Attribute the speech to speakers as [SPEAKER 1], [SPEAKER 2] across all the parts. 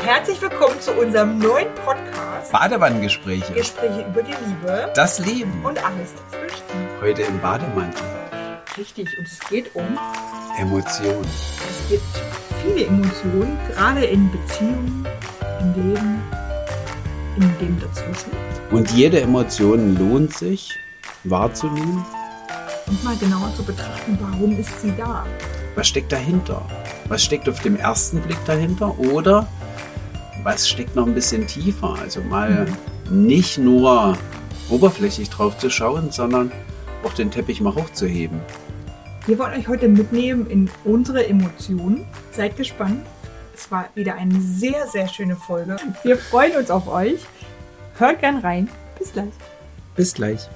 [SPEAKER 1] Herzlich willkommen zu unserem neuen Podcast.
[SPEAKER 2] Badewannengespräche.
[SPEAKER 1] Gespräche über die Liebe.
[SPEAKER 2] Das Leben.
[SPEAKER 1] Und alles dazwischen.
[SPEAKER 2] Heute im Bademantel.
[SPEAKER 1] Richtig, und es geht um
[SPEAKER 2] Emotionen.
[SPEAKER 1] Es gibt viele Emotionen, gerade in Beziehungen, im Leben, in dem dazwischen.
[SPEAKER 2] Und jede Emotion lohnt sich wahrzunehmen.
[SPEAKER 1] Und mal genauer zu betrachten, warum ist sie da?
[SPEAKER 2] Was steckt dahinter? Was steckt auf dem ersten Blick dahinter? Oder was steckt noch ein bisschen tiefer? Also mal nicht nur oberflächlich drauf zu schauen, sondern auch den Teppich mal hochzuheben.
[SPEAKER 1] Wir wollen euch heute mitnehmen in unsere Emotionen. Seid gespannt. Es war wieder eine sehr, sehr schöne Folge. Wir freuen uns auf euch. Hört gern rein. Bis gleich.
[SPEAKER 2] Bis gleich.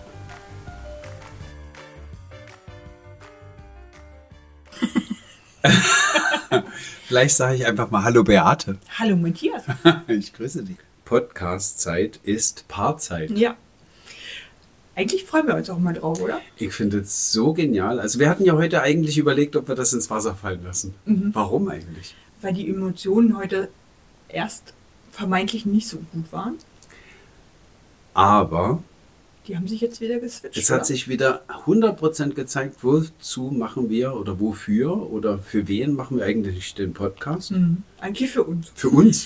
[SPEAKER 2] Vielleicht sage ich einfach mal Hallo Beate.
[SPEAKER 1] Hallo Matthias.
[SPEAKER 2] Ich grüße dich. Podcast-Zeit ist Paarzeit.
[SPEAKER 1] Ja. Eigentlich freuen wir uns auch mal drauf, oder?
[SPEAKER 2] Ich finde es so genial. Also wir hatten ja heute eigentlich überlegt, ob wir das ins Wasser fallen lassen. Warum eigentlich?
[SPEAKER 1] Weil die Emotionen heute erst vermeintlich nicht so gut waren.
[SPEAKER 2] Aber
[SPEAKER 1] Die haben sich jetzt wieder geswitcht.
[SPEAKER 2] es hat sich wieder 100% gezeigt, wozu machen wir oder wofür oder für wen machen wir eigentlich den Podcast?
[SPEAKER 1] Eigentlich für uns.
[SPEAKER 2] Für uns.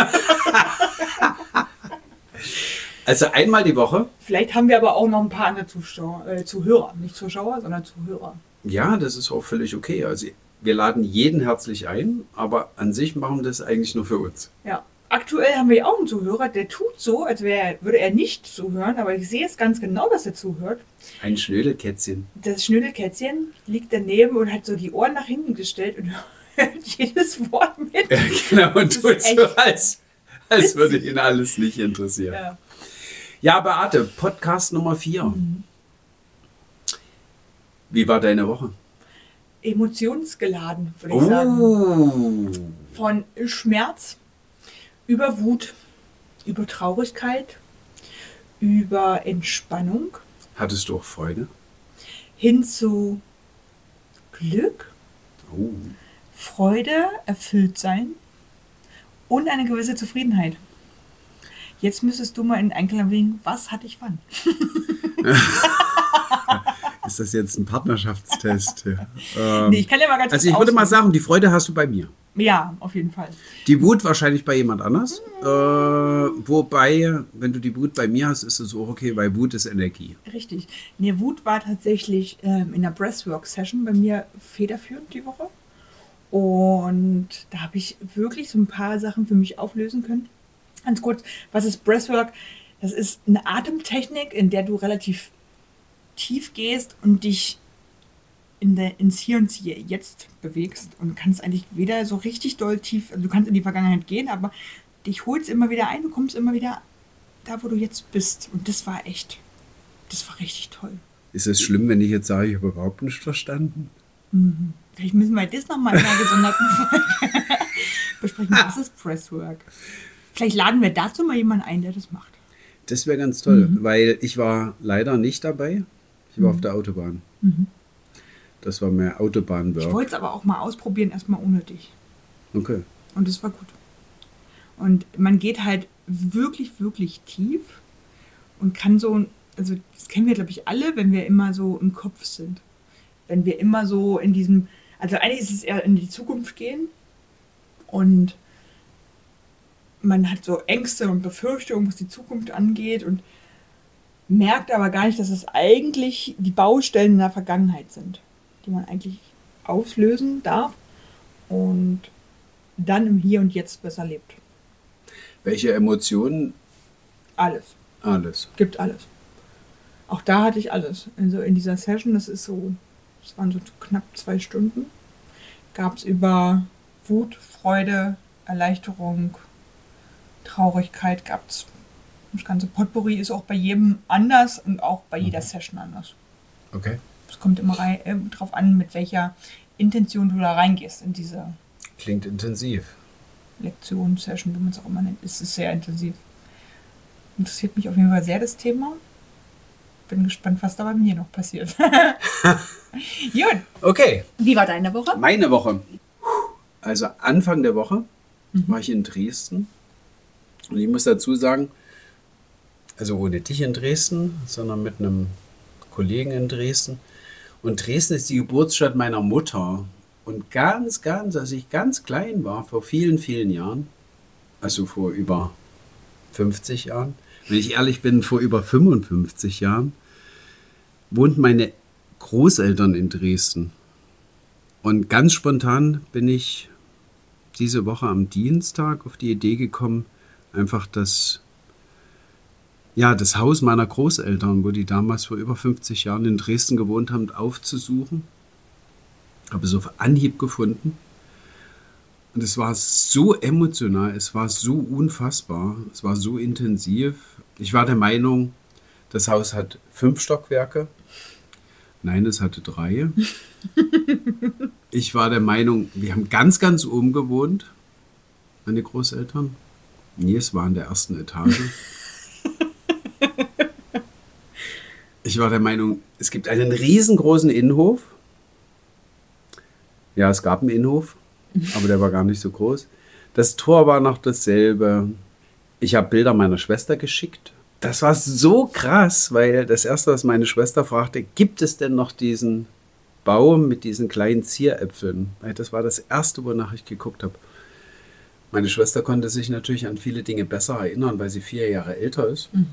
[SPEAKER 2] Also einmal die Woche.
[SPEAKER 1] Vielleicht haben wir aber auch noch ein paar andere Zuhörer. Nicht Zuschauer, sondern Zuhörer.
[SPEAKER 2] Ja, das ist auch völlig okay. Also wir laden jeden herzlich ein, aber an sich machen wir das eigentlich nur für uns.
[SPEAKER 1] Ja. Aktuell haben wir ja auch einen Zuhörer, der tut so, als würde er nicht zuhören, aber ich sehe es ganz genau, dass er zuhört.
[SPEAKER 2] Ein Schnödelkätzchen.
[SPEAKER 1] Das Schnödelkätzchen liegt daneben und hat so die Ohren nach hinten gestellt und hört jedes Wort mit.
[SPEAKER 2] Ja, genau, und
[SPEAKER 1] Das
[SPEAKER 2] tut
[SPEAKER 1] ist
[SPEAKER 2] so,
[SPEAKER 1] echt
[SPEAKER 2] als würde ihn alles nicht interessieren.
[SPEAKER 1] Ja.
[SPEAKER 2] Ja, Beate, Podcast Nummer 4. Wie war deine Woche?
[SPEAKER 1] Emotionsgeladen, würde ich sagen. Von Schmerz über Wut, über Traurigkeit, über Entspannung,
[SPEAKER 2] Hattest du auch Freude?
[SPEAKER 1] hin zu Glück, Freude, Erfülltsein und eine gewisse Zufriedenheit. Jetzt müsstest du mal in Einklang bringen, was hatte ich wann?
[SPEAKER 2] Ist das jetzt ein Partnerschaftstest? Ja.
[SPEAKER 1] Nee, ich kann ja mal ganz
[SPEAKER 2] Also ich
[SPEAKER 1] kurz
[SPEAKER 2] würde mal
[SPEAKER 1] ausholen.
[SPEAKER 2] sagen, die Freude hast du bei mir.
[SPEAKER 1] Ja, auf jeden Fall.
[SPEAKER 2] Die Wut wahrscheinlich bei jemand anders. Wobei, wenn du die Wut bei mir hast, ist es auch okay, weil Wut ist Energie.
[SPEAKER 1] Richtig. Nee, Wut war tatsächlich in der Breathwork-Session bei mir federführend die Woche. Und da habe ich wirklich so ein paar Sachen für mich auflösen können. Ganz kurz, was ist Breathwork? Das ist eine Atemtechnik, in der du relativ tief gehst und dich ins Hier und Jetzt bewegst und kannst eigentlich weder so richtig doll tief, also du kannst in die Vergangenheit gehen, aber dich holst immer wieder ein, du kommst immer wieder da, wo du jetzt bist. Und das war richtig toll.
[SPEAKER 2] Ist es schlimm, wenn ich jetzt sage, ich habe überhaupt nicht verstanden?
[SPEAKER 1] Vielleicht müssen wir das nochmal in einer gesonderten Folge besprechen. Was ist Breathwork? Vielleicht laden wir dazu mal jemanden ein, der das macht.
[SPEAKER 2] Das wäre ganz toll, weil ich war leider nicht dabei. Ich war auf der Autobahn. Das war mehr
[SPEAKER 1] Ich
[SPEAKER 2] Autobahnwork.
[SPEAKER 1] wollte es aber auch mal ausprobieren, erstmal ohne dich.
[SPEAKER 2] Okay.
[SPEAKER 1] Und das war gut. Und man geht halt wirklich, wirklich tief und kann so, also das kennen wir, glaube ich, alle, wenn wir immer so im Kopf sind. Wenn wir immer so in diesem, also eigentlich ist es eher in die Zukunft gehen und man hat so Ängste und Befürchtungen, was die Zukunft angeht und merkt aber gar nicht, dass es eigentlich die Baustellen in der Vergangenheit sind, die man eigentlich auflösen darf und dann im Hier und Jetzt besser lebt.
[SPEAKER 2] Welche Emotionen?
[SPEAKER 1] Alles.
[SPEAKER 2] Alles.
[SPEAKER 1] Gibt alles. Auch da hatte ich alles. Also in dieser Session, das waren so knapp 2 Stunden, gab es über Wut, Freude, Erleichterung, Traurigkeit, gab es. Das ganze Potpourri ist auch bei jedem anders und auch bei jeder Session anders.
[SPEAKER 2] Okay.
[SPEAKER 1] Es kommt immer drauf an, mit welcher Intention du da reingehst in diese
[SPEAKER 2] Klingt intensiv.
[SPEAKER 1] Lektion, Session, wie man es auch immer nennt. Es ist sehr intensiv. Interessiert mich auf jeden Fall sehr das Thema. Bin gespannt, was da bei mir noch passiert. Gut.
[SPEAKER 2] Okay.
[SPEAKER 1] Wie war deine Woche?
[SPEAKER 2] Meine Woche. Also Anfang der Woche war ich in Dresden. Und ich muss dazu sagen, also ohne dich in Dresden, sondern mit einem Kollegen in Dresden. Und Dresden ist die Geburtsstadt meiner Mutter. Und als ich ganz klein war, vor vielen, vielen Jahren, also vor über 50 Jahren, wenn ich ehrlich bin, vor über 55 Jahren, wohnten meine Großeltern in Dresden. Und ganz spontan bin ich diese Woche am Dienstag auf die Idee gekommen, einfach das Haus meiner Großeltern, wo die damals vor über 50 Jahren in Dresden gewohnt haben, aufzusuchen. Habe es auf Anhieb gefunden. Und es war so emotional, es war so unfassbar, es war so intensiv. Ich war der Meinung, das Haus hat 5 Stockwerke. Nein, es hatte 3. Ich war der Meinung, wir haben ganz, ganz oben gewohnt, meine Großeltern. Nee, es war in der ersten Etage. Ich war der Meinung, es gibt einen riesengroßen Innenhof. Ja, es gab einen Innenhof, aber der war gar nicht so groß. Das Tor war noch dasselbe. Ich habe Bilder meiner Schwester geschickt. Das war so krass, weil das Erste, was meine Schwester fragte, gibt es denn noch diesen Baum mit diesen kleinen Zieräpfeln? Weil das war das Erste, wonach ich geguckt habe. Meine Schwester konnte sich natürlich an viele Dinge besser erinnern, weil sie 4 Jahre älter ist. Mhm.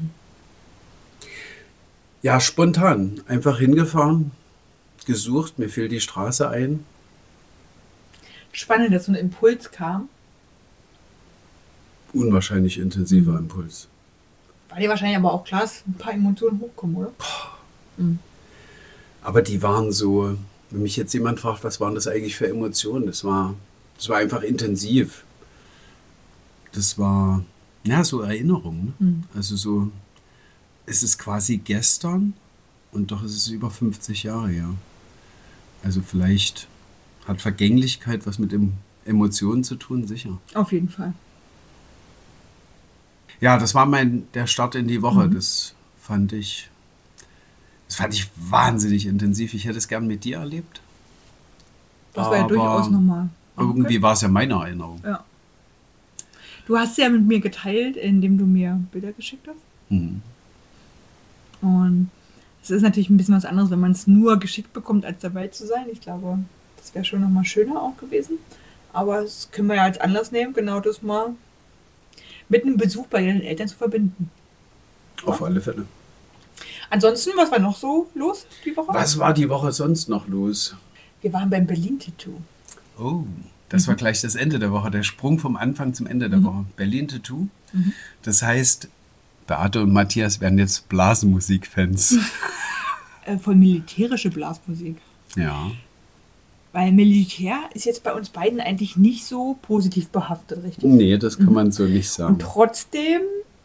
[SPEAKER 2] Ja, spontan. Einfach hingefahren, gesucht, mir fiel die Straße ein.
[SPEAKER 1] Spannend, dass so ein Impuls kam.
[SPEAKER 2] Unwahrscheinlich intensiver Impuls.
[SPEAKER 1] War dir wahrscheinlich aber auch klar, dass ein paar Emotionen hochkommen, oder? Mhm.
[SPEAKER 2] Aber die waren so, wenn mich jetzt jemand fragt, was waren das eigentlich für Emotionen? Das war einfach intensiv. Das war, so Erinnerung. Ne? Mhm. Also so, es ist quasi gestern und doch ist es über 50 Jahre her. Also vielleicht hat Vergänglichkeit was mit Emotionen zu tun, sicher.
[SPEAKER 1] Auf jeden Fall.
[SPEAKER 2] Ja, das war der Start in die Woche. Das fand ich wahnsinnig intensiv. Ich hätte es gern mit dir erlebt.
[SPEAKER 1] Das war ja durchaus nochmal.
[SPEAKER 2] Irgendwie war es ja meine Erinnerung.
[SPEAKER 1] Ja. Du hast ja mit mir geteilt, indem du mir Bilder geschickt hast. Mhm. Und es ist natürlich ein bisschen was anderes, wenn man es nur geschickt bekommt, als dabei zu sein. Ich glaube, das wäre schon nochmal schöner auch gewesen. Aber das können wir ja als Anlass nehmen, genau das mal mit einem Besuch bei den Eltern zu verbinden.
[SPEAKER 2] Auf alle Fälle.
[SPEAKER 1] Ansonsten, was war noch so los die Woche?
[SPEAKER 2] Was war die Woche sonst noch los?
[SPEAKER 1] Wir waren beim Berlin-Tattoo.
[SPEAKER 2] Oh, das war gleich das Ende der Woche, der Sprung vom Anfang zum Ende der Woche. Berlin-Tattoo. Das heißt, Beate und Matthias werden jetzt Blasmusik-Fans.
[SPEAKER 1] Von militärische Blasmusik.
[SPEAKER 2] Ja.
[SPEAKER 1] Weil Militär ist jetzt bei uns beiden eigentlich nicht so positiv behaftet, richtig?
[SPEAKER 2] Nee, das kann man so nicht sagen.
[SPEAKER 1] Und trotzdem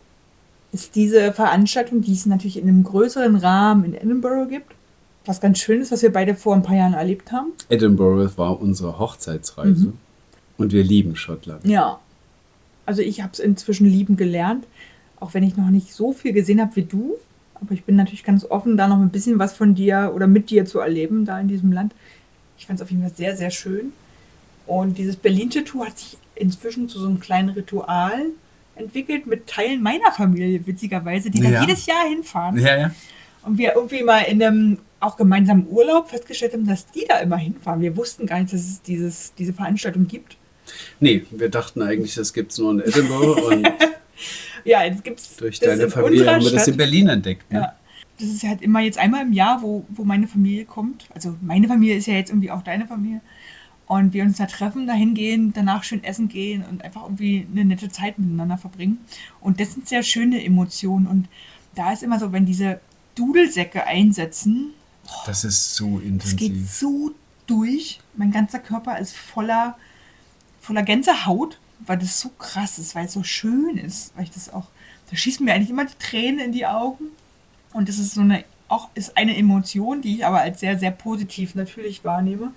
[SPEAKER 1] ist diese Veranstaltung, die es natürlich in einem größeren Rahmen in Edinburgh gibt, was ganz Schönes, was wir beide vor ein paar Jahren erlebt haben.
[SPEAKER 2] Edinburgh war unsere Hochzeitsreise und wir lieben Schottland.
[SPEAKER 1] Ja, also ich habe es inzwischen lieben gelernt, auch wenn ich noch nicht so viel gesehen habe wie du. Aber ich bin natürlich ganz offen, da noch ein bisschen was von dir oder mit dir zu erleben, da in diesem Land. Ich fand es auf jeden Fall sehr, sehr schön. Und dieses Berlin-Tattoo hat sich inzwischen zu so einem kleinen Ritual entwickelt mit Teilen meiner Familie, witzigerweise, die da jedes Jahr hinfahren.
[SPEAKER 2] Ja, ja.
[SPEAKER 1] Und wir irgendwie mal in einem auch gemeinsamen Urlaub festgestellt haben, dass die da immer hinfahren. Wir wussten gar nicht, dass es diese Veranstaltung gibt.
[SPEAKER 2] Nee, wir dachten eigentlich, das gibt es nur in Edinburgh. Und
[SPEAKER 1] ja, jetzt gibt es
[SPEAKER 2] durch deine Familie haben wir das in Berlin entdeckt. Ne?
[SPEAKER 1] Ja. Das ist halt immer jetzt einmal im Jahr, wo meine Familie kommt. Also meine Familie ist ja jetzt irgendwie auch deine Familie. Und wir uns da treffen, da hingehen, danach schön essen gehen und einfach irgendwie eine nette Zeit miteinander verbringen. Und das sind sehr schöne Emotionen. Und da ist immer so, wenn diese Dudelsäcke einsetzen.
[SPEAKER 2] Das ist so intensiv.
[SPEAKER 1] Es geht so durch. Mein ganzer Körper ist voller Gänsehaut, weil das so krass ist, weil es so schön ist. Weil ich das auch, da schießen mir eigentlich immer die Tränen in die Augen. Und das ist ist eine Emotion, die ich aber als sehr, sehr positiv natürlich wahrnehme.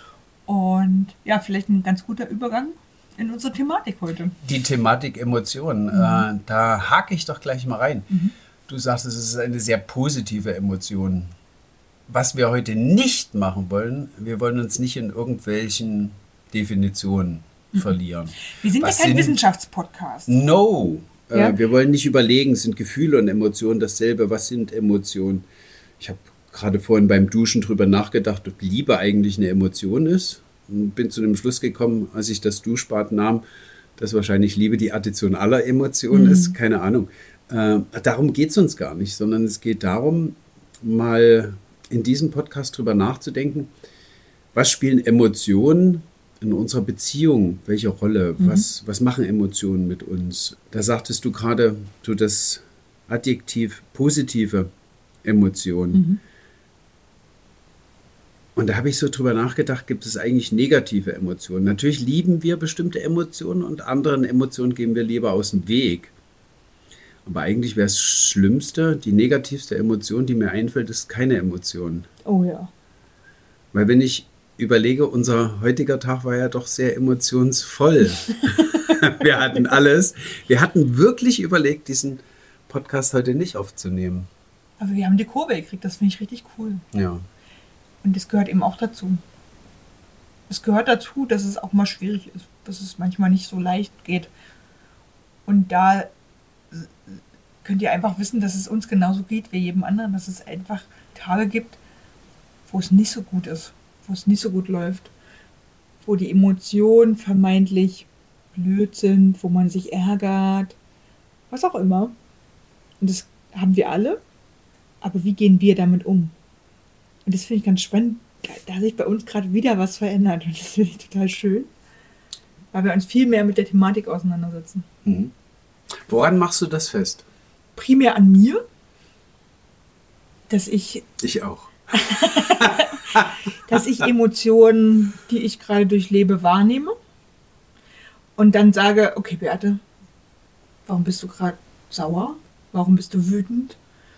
[SPEAKER 1] Und ja, vielleicht ein ganz guter Übergang in unsere Thematik heute.
[SPEAKER 2] Die Thematik Emotionen, da hake ich doch gleich mal rein. Du sagst, es ist eine sehr positive Emotion. Was wir heute nicht machen wollen, wir wollen uns nicht in irgendwelchen Definitionen verlieren.
[SPEAKER 1] Wir sind ja kein Wissenschaftspodcast.
[SPEAKER 2] No.
[SPEAKER 1] Ja?
[SPEAKER 2] Wir wollen nicht überlegen, sind Gefühle und Emotionen dasselbe? Was sind Emotionen? Ich habe gerade vorhin beim Duschen drüber nachgedacht, ob Liebe eigentlich eine Emotion ist. Und bin zu dem Schluss gekommen, als ich das Duschbad nahm, dass wahrscheinlich Liebe die Addition aller Emotionen ist. Keine Ahnung. Darum geht es uns gar nicht, sondern es geht darum, mal in diesem Podcast drüber nachzudenken, was spielen Emotionen in unserer Beziehung, welche Rolle, was machen Emotionen mit uns? Da sagtest du gerade, so das Adjektiv positive Emotionen. Und da habe ich so drüber nachgedacht, gibt es eigentlich negative Emotionen? Natürlich lieben wir bestimmte Emotionen und anderen Emotionen gehen wir lieber aus dem Weg. Aber eigentlich wäre es Schlimmste, die negativste Emotion, die mir einfällt, ist keine Emotion.
[SPEAKER 1] Oh ja.
[SPEAKER 2] Weil wenn ich überlege, unser heutiger Tag war ja doch sehr emotionsvoll. Wir hatten alles. Wir hatten wirklich überlegt, diesen Podcast heute nicht aufzunehmen.
[SPEAKER 1] Aber wir haben die Kurve gekriegt, das finde ich richtig cool.
[SPEAKER 2] Ja.
[SPEAKER 1] Und das gehört eben auch dazu. Es gehört dazu, dass es auch mal schwierig ist, dass es manchmal nicht so leicht geht. Und da könnt ihr einfach wissen, dass es uns genauso geht wie jedem anderen, dass es einfach Tage gibt, wo es nicht so gut ist, wo es nicht so gut läuft, wo die Emotionen vermeintlich blöd sind, wo man sich ärgert, was auch immer. Und das haben wir alle, aber wie gehen wir damit um? Und das finde ich ganz spannend, da hat sich bei uns gerade wieder was verändert und das finde ich total schön, weil wir uns viel mehr mit der Thematik auseinandersetzen.
[SPEAKER 2] Woran machst du das fest?
[SPEAKER 1] Primär an mir, dass ich
[SPEAKER 2] auch.
[SPEAKER 1] dass ich Emotionen, die ich gerade durchlebe, wahrnehme und dann sage, okay Beate, warum bist du gerade sauer? Warum bist du wütend?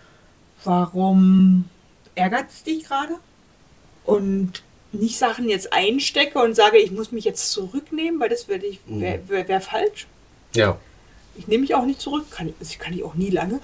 [SPEAKER 1] Warum ärgert es dich gerade? Und nicht Sachen jetzt einstecke und sage, ich muss mich jetzt zurücknehmen, weil das wäre falsch.
[SPEAKER 2] Ja.
[SPEAKER 1] Ich nehme mich auch nicht zurück, kann ich auch nie lange.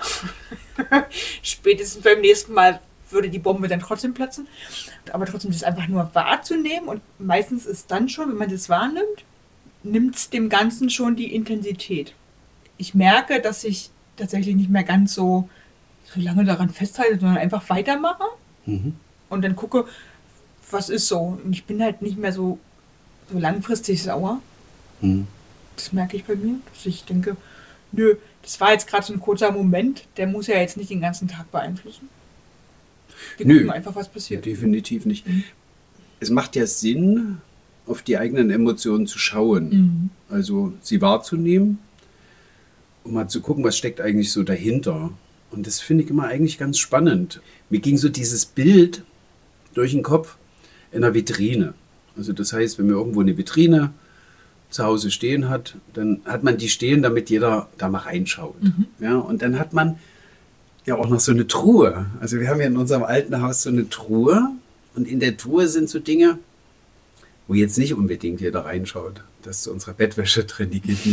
[SPEAKER 1] Spätestens beim nächsten Mal würde die Bombe dann trotzdem platzen. Aber trotzdem das einfach nur wahrzunehmen und meistens ist dann schon, wenn man das wahrnimmt, nimmt es dem Ganzen schon die Intensität. Ich merke, dass ich tatsächlich nicht mehr ganz so lange daran festhalte, sondern einfach weitermache und dann gucke, was ist so. Und ich bin halt nicht mehr so langfristig sauer. Das merke ich bei mir, dass ich denke, nö, das war jetzt gerade so ein kurzer Moment, der muss ja jetzt nicht den ganzen Tag beeinflussen. Wir gucken einfach, was passiert.
[SPEAKER 2] Definitiv nicht. Es macht ja Sinn, auf die eigenen Emotionen zu schauen. Also sie wahrzunehmen, um mal zu gucken, was steckt eigentlich so dahinter. Und das finde ich immer eigentlich ganz spannend. Mir ging so dieses Bild durch den Kopf in einer Vitrine. Also das heißt, wenn man irgendwo eine Vitrine zu Hause stehen hat, dann hat man die stehen, damit jeder da mal reinschaut. Ja, und dann hat man ja auch noch so eine Truhe. Also wir haben ja in unserem alten Haus so eine Truhe und in der Truhe sind so Dinge, wo jetzt nicht unbedingt jeder reinschaut. Das ist unsere Bettwäsche drin, die geht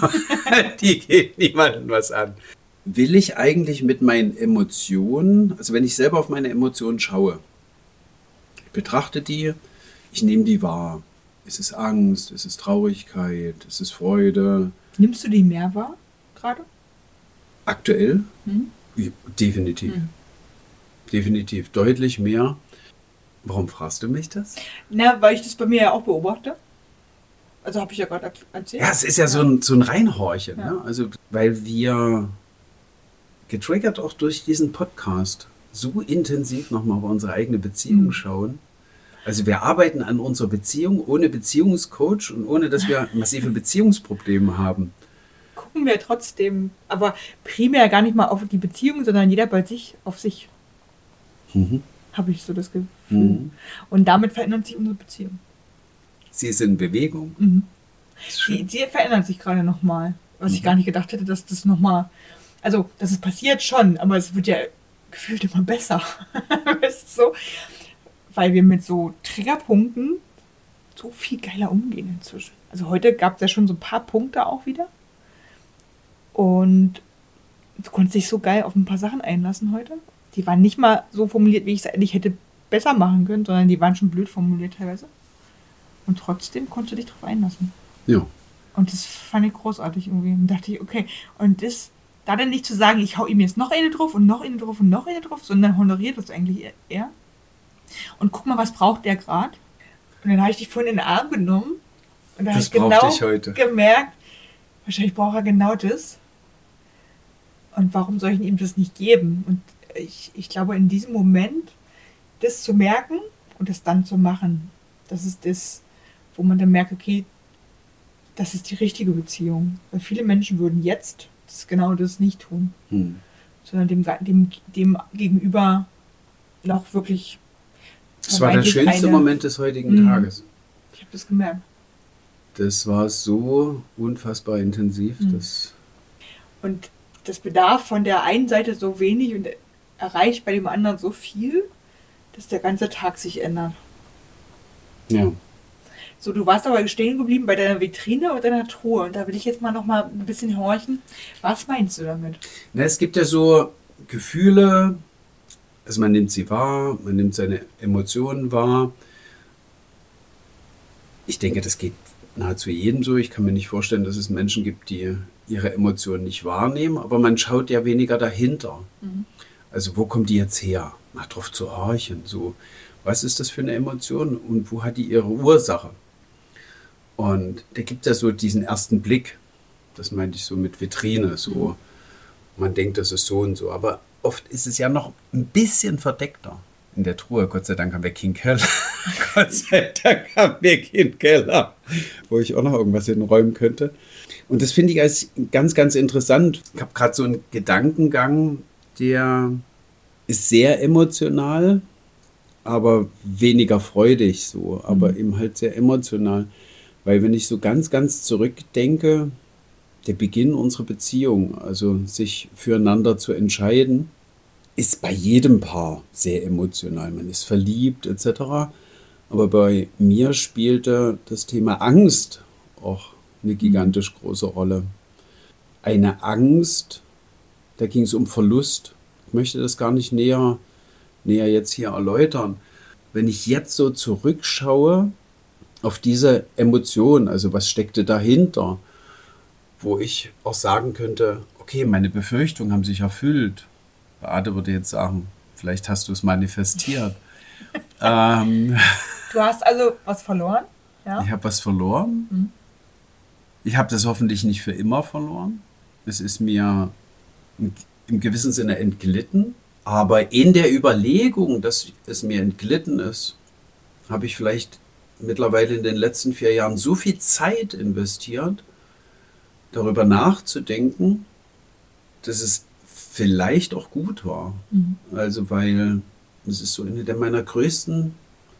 [SPEAKER 2] niemandem was an. Will ich eigentlich mit meinen Emotionen, also wenn ich selber auf meine Emotionen schaue, ich betrachte die, ich nehme die wahr. Ist es Angst, ist es Traurigkeit, ist es Freude?
[SPEAKER 1] Nimmst du die mehr wahr gerade?
[SPEAKER 2] Aktuell? Ja, definitiv. Definitiv, deutlich mehr. Warum fragst du mich das?
[SPEAKER 1] Na, weil ich das bei mir ja auch beobachte. Also habe ich ja gerade erzählt.
[SPEAKER 2] Ja, es ist ja so ein Reinhorchen. Ja. Ne? Also, weil wir getriggert auch durch diesen Podcast so intensiv nochmal auf unsere eigene Beziehung schauen. Also wir arbeiten an unserer Beziehung ohne Beziehungscoach und ohne, dass wir massive Beziehungsprobleme haben.
[SPEAKER 1] Gucken wir trotzdem, aber primär gar nicht mal auf die Beziehung, sondern jeder bei sich, auf sich. Habe ich so das Gefühl. Und damit verändert sich unsere Beziehung.
[SPEAKER 2] Sie ist in Bewegung.
[SPEAKER 1] Sie verändert sich gerade nochmal. Was ich gar nicht gedacht hätte, dass das nochmal, also dass es passiert schon, aber es wird ja gefühlt immer besser. Weißt du, so? Weil wir mit so Triggerpunkten so viel geiler umgehen inzwischen. Also heute gab es ja schon so ein paar Punkte auch wieder. Und du konntest dich so geil auf ein paar Sachen einlassen heute. Die waren nicht mal so formuliert, wie ich es eigentlich hätte besser machen können, sondern die waren schon blöd formuliert teilweise. Und trotzdem konntest du dich drauf einlassen.
[SPEAKER 2] Ja.
[SPEAKER 1] Und das fand ich großartig irgendwie. Und dachte ich, okay, und das, da dann nicht zu sagen, ich hau ihm jetzt noch eine drauf und noch eine drauf und noch eine drauf, sondern honoriert das eigentlich er. Und guck mal, was braucht der gerade? Und dann habe ich dich vorhin in den Arm genommen und da habe ich genau gemerkt, wahrscheinlich braucht er genau das. Und warum soll ich ihm das nicht geben? Und ich glaube, in diesem Moment, das zu merken und das dann zu machen, das ist das, wo man dann merkt, okay, das ist die richtige Beziehung. Weil viele Menschen würden jetzt genau das nicht tun, sondern dem Gegenüber noch wirklich.
[SPEAKER 2] Das war der schönste Moment des heutigen Tages.
[SPEAKER 1] Ich habe das gemerkt.
[SPEAKER 2] Das war so unfassbar intensiv.
[SPEAKER 1] Und das bedarf von der einen Seite so wenig und erreicht bei dem anderen so viel, dass der ganze Tag sich ändert.
[SPEAKER 2] Ja.
[SPEAKER 1] So, du warst aber stehen geblieben bei deiner Vitrine und deiner Truhe. Und da will ich jetzt noch mal ein bisschen horchen. Was meinst du damit?
[SPEAKER 2] Na, es gibt ja so Gefühle, also man nimmt sie wahr, man nimmt seine Emotionen wahr. Ich denke, das geht nahezu jedem so. Ich kann mir nicht vorstellen, dass es Menschen gibt, die ihre Emotionen nicht wahrnehmen, aber man schaut ja weniger dahinter. Also wo kommt die jetzt her? Mal drauf zu horchen. So, was ist das für eine Emotion und wo hat die ihre Ursache? Und da gibt es ja so diesen ersten Blick, das meinte ich so mit Vitrine, so man denkt, das ist so und so, aber oft ist es ja noch ein bisschen verdeckter. In der Truhe, Gott sei Dank haben wir keinen Keller. Gott sei Dank haben wir keinen Keller, wo ich auch noch irgendwas hinräumen könnte. Und das finde ich als ganz, ganz interessant. Ich habe gerade so einen Gedankengang, der ist sehr emotional, aber weniger freudig so, aber eben halt sehr emotional. Weil wenn ich so ganz, ganz zurückdenke, der Beginn unserer Beziehung, also sich füreinander zu entscheiden, ist bei jedem Paar sehr emotional. Man ist verliebt etc. Aber bei mir spielte das Thema Angst auch eine gigantisch große Rolle. Eine Angst, da ging es um Verlust. Ich möchte das gar nicht näher jetzt hier erläutern. Wenn ich jetzt so zurückschaue auf diese Emotion, also was steckte dahinter, wo ich auch sagen könnte, okay, meine Befürchtungen haben sich erfüllt. Beate würde jetzt sagen, vielleicht hast du es manifestiert.
[SPEAKER 1] Du hast also was verloren? Ja?
[SPEAKER 2] Ich habe was verloren. Ich habe das hoffentlich nicht für immer verloren. Es ist mir im gewissen Sinne entglitten. Aber in der Überlegung, dass es mir entglitten ist, habe ich vielleicht mittlerweile in den letzten 4 Jahren so viel Zeit investiert, darüber nachzudenken, dass es vielleicht auch gut war. Also weil das ist so meine größte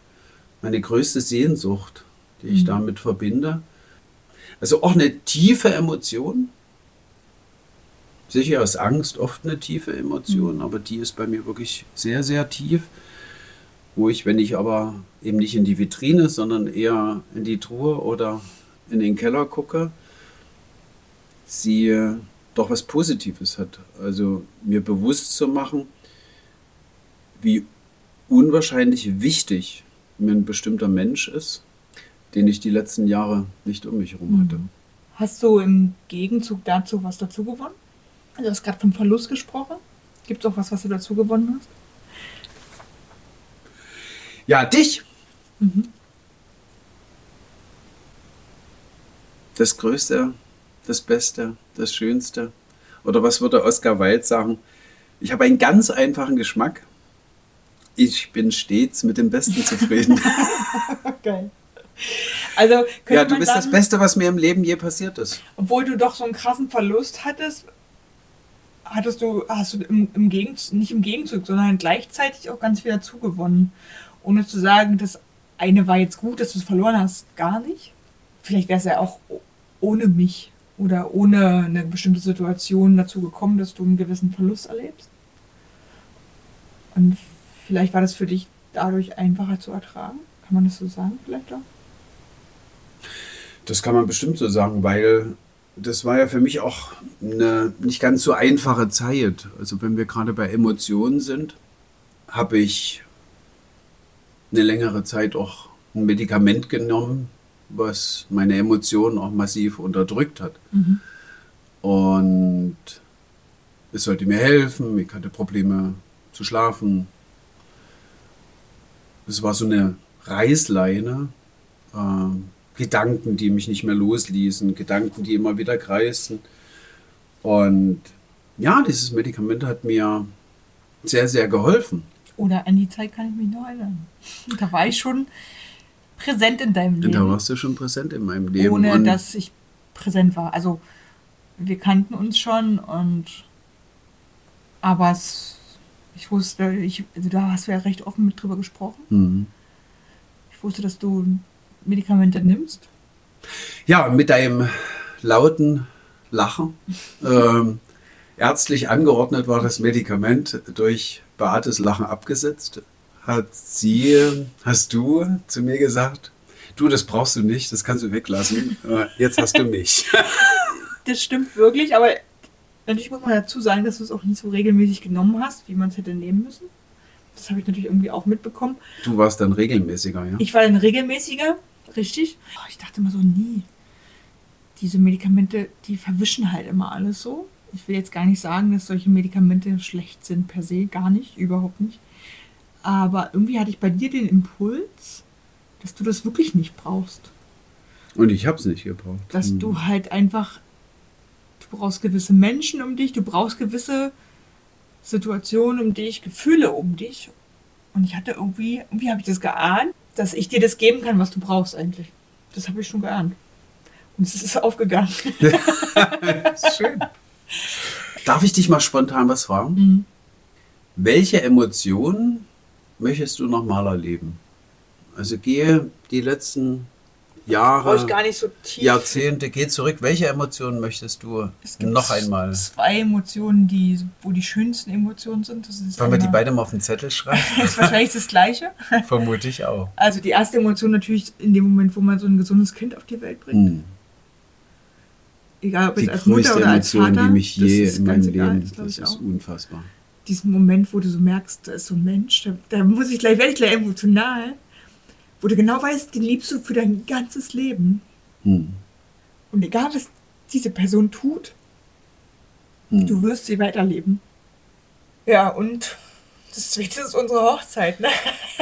[SPEAKER 2] Sehnsucht, die ich damit verbinde. Also auch eine tiefe Emotion. Sicher ist Angst oft eine tiefe Emotion, aber die ist bei mir wirklich sehr, sehr tief. Wo ich, wenn ich aber eben nicht in die Vitrine, sondern eher in die Truhe oder in den Keller gucke, sie doch was Positives hat. Also mir bewusst zu machen, wie unwahrscheinlich wichtig mir ein bestimmter Mensch ist, den ich die letzten Jahre nicht um mich herum hatte.
[SPEAKER 1] Hast du im Gegenzug dazu was dazu gewonnen? Also du hast gerade vom Verlust gesprochen. Gibt es auch was du dazu gewonnen hast?
[SPEAKER 2] Ja, dich. Das Größte, das Beste, das Schönste. Oder was würde Oscar Wilde sagen? Ich habe einen ganz einfachen Geschmack. Ich bin stets mit dem Besten zufrieden.
[SPEAKER 1] Geil. Also,
[SPEAKER 2] ja, du bist sagen, das Beste, was mir im Leben je passiert ist.
[SPEAKER 1] Obwohl du doch so einen krassen Verlust hattest, hast du nicht im Gegenzug, sondern gleichzeitig auch ganz viel dazu gewonnen. Ohne zu sagen, das eine war jetzt gut, dass du es verloren hast, gar nicht. Vielleicht wäre es ja auch ohne mich oder ohne eine bestimmte Situation dazu gekommen, dass du einen gewissen Verlust erlebst. Und vielleicht war das für dich dadurch einfacher zu ertragen. Kann man das so sagen vielleicht auch?
[SPEAKER 2] Das kann man bestimmt so sagen, weil das war ja für mich auch eine nicht ganz so einfache Zeit. Also wenn wir gerade bei Emotionen sind, habe ich eine längere Zeit auch ein Medikament genommen, was meine Emotionen auch massiv unterdrückt hat.
[SPEAKER 1] Mhm.
[SPEAKER 2] Und es sollte mir helfen. Ich hatte Probleme zu schlafen. Es war so eine Reißleine. Gedanken, die mich nicht mehr losließen. Gedanken, die immer wieder kreisten. Und ja, dieses Medikament hat mir sehr, sehr geholfen.
[SPEAKER 1] Oder an die Zeit kann ich mich noch erinnern. Da war ich schon präsent in deinem Leben.
[SPEAKER 2] Da warst du schon präsent in meinem Leben.
[SPEAKER 1] Ohne dass ich präsent war. Also wir kannten uns schon aber ich wusste, also da hast du ja recht offen mit drüber gesprochen.
[SPEAKER 2] Mhm.
[SPEAKER 1] Ich wusste, dass du Medikamente nimmst.
[SPEAKER 2] Ja, mit deinem lauten Lachen. Ärztlich angeordnet war das Medikament durch Beates Lachen abgesetzt. Hast du zu mir gesagt, du, das brauchst du nicht, das kannst du weglassen. Jetzt hast du mich.
[SPEAKER 1] Das stimmt wirklich, aber natürlich muss man dazu sagen, dass du es auch nicht so regelmäßig genommen hast, wie man es hätte nehmen müssen. Das habe ich natürlich irgendwie auch mitbekommen.
[SPEAKER 2] Du warst dann regelmäßiger, ja?
[SPEAKER 1] Ich war dann regelmäßiger, richtig. Ich dachte immer so, nie. Diese Medikamente, die verwischen halt immer alles so. Ich will jetzt gar nicht sagen, dass solche Medikamente schlecht sind per se, gar nicht, überhaupt nicht. Aber irgendwie hatte ich bei dir den Impuls, dass du das wirklich nicht brauchst.
[SPEAKER 2] Und ich habe es nicht gebraucht.
[SPEAKER 1] Dass du halt einfach, du brauchst gewisse Menschen um dich, du brauchst gewisse Situationen um dich, Gefühle um dich. Und ich hatte irgendwie habe ich das geahnt, dass ich dir das geben kann, was du brauchst eigentlich. Das habe ich schon geahnt. Und es ist aufgegangen.
[SPEAKER 2] Schön. Darf ich dich mal spontan was fragen?
[SPEAKER 1] Mhm.
[SPEAKER 2] Welche Emotionen möchtest du nochmal erleben? Also gehe die letzten Jahre,
[SPEAKER 1] Brauche ich gar nicht so tief.
[SPEAKER 2] Jahrzehnte, geh zurück. Welche Emotionen möchtest du noch einmal?
[SPEAKER 1] Zwei Emotionen, wo die schönsten Emotionen sind. Das ist
[SPEAKER 2] Wollen wir die beide mal auf den Zettel schreiben?
[SPEAKER 1] Das ist wahrscheinlich das Gleiche.
[SPEAKER 2] Vermute ich auch.
[SPEAKER 1] Also die erste Emotion natürlich in dem Moment, wo man so ein gesundes Kind auf die Welt bringt.
[SPEAKER 2] Hm.
[SPEAKER 1] Egal ob
[SPEAKER 2] Die
[SPEAKER 1] es als Mutter
[SPEAKER 2] größte
[SPEAKER 1] oder als
[SPEAKER 2] Emotion,
[SPEAKER 1] Vater.
[SPEAKER 2] die mich je
[SPEAKER 1] das ist
[SPEAKER 2] in meinem
[SPEAKER 1] ganz egal,
[SPEAKER 2] Leben,
[SPEAKER 1] glaub ich
[SPEAKER 2] das ist
[SPEAKER 1] auch.
[SPEAKER 2] unfassbar.
[SPEAKER 1] Diesen Moment, wo du so merkst, da ist so ein Mensch, da werde ich gleich emotional, wo du genau weißt, den liebst du für dein ganzes Leben.
[SPEAKER 2] Hm.
[SPEAKER 1] Und egal, was diese Person tut, du wirst sie weiterleben. Ja, und das Zweite ist unsere Hochzeit, ne?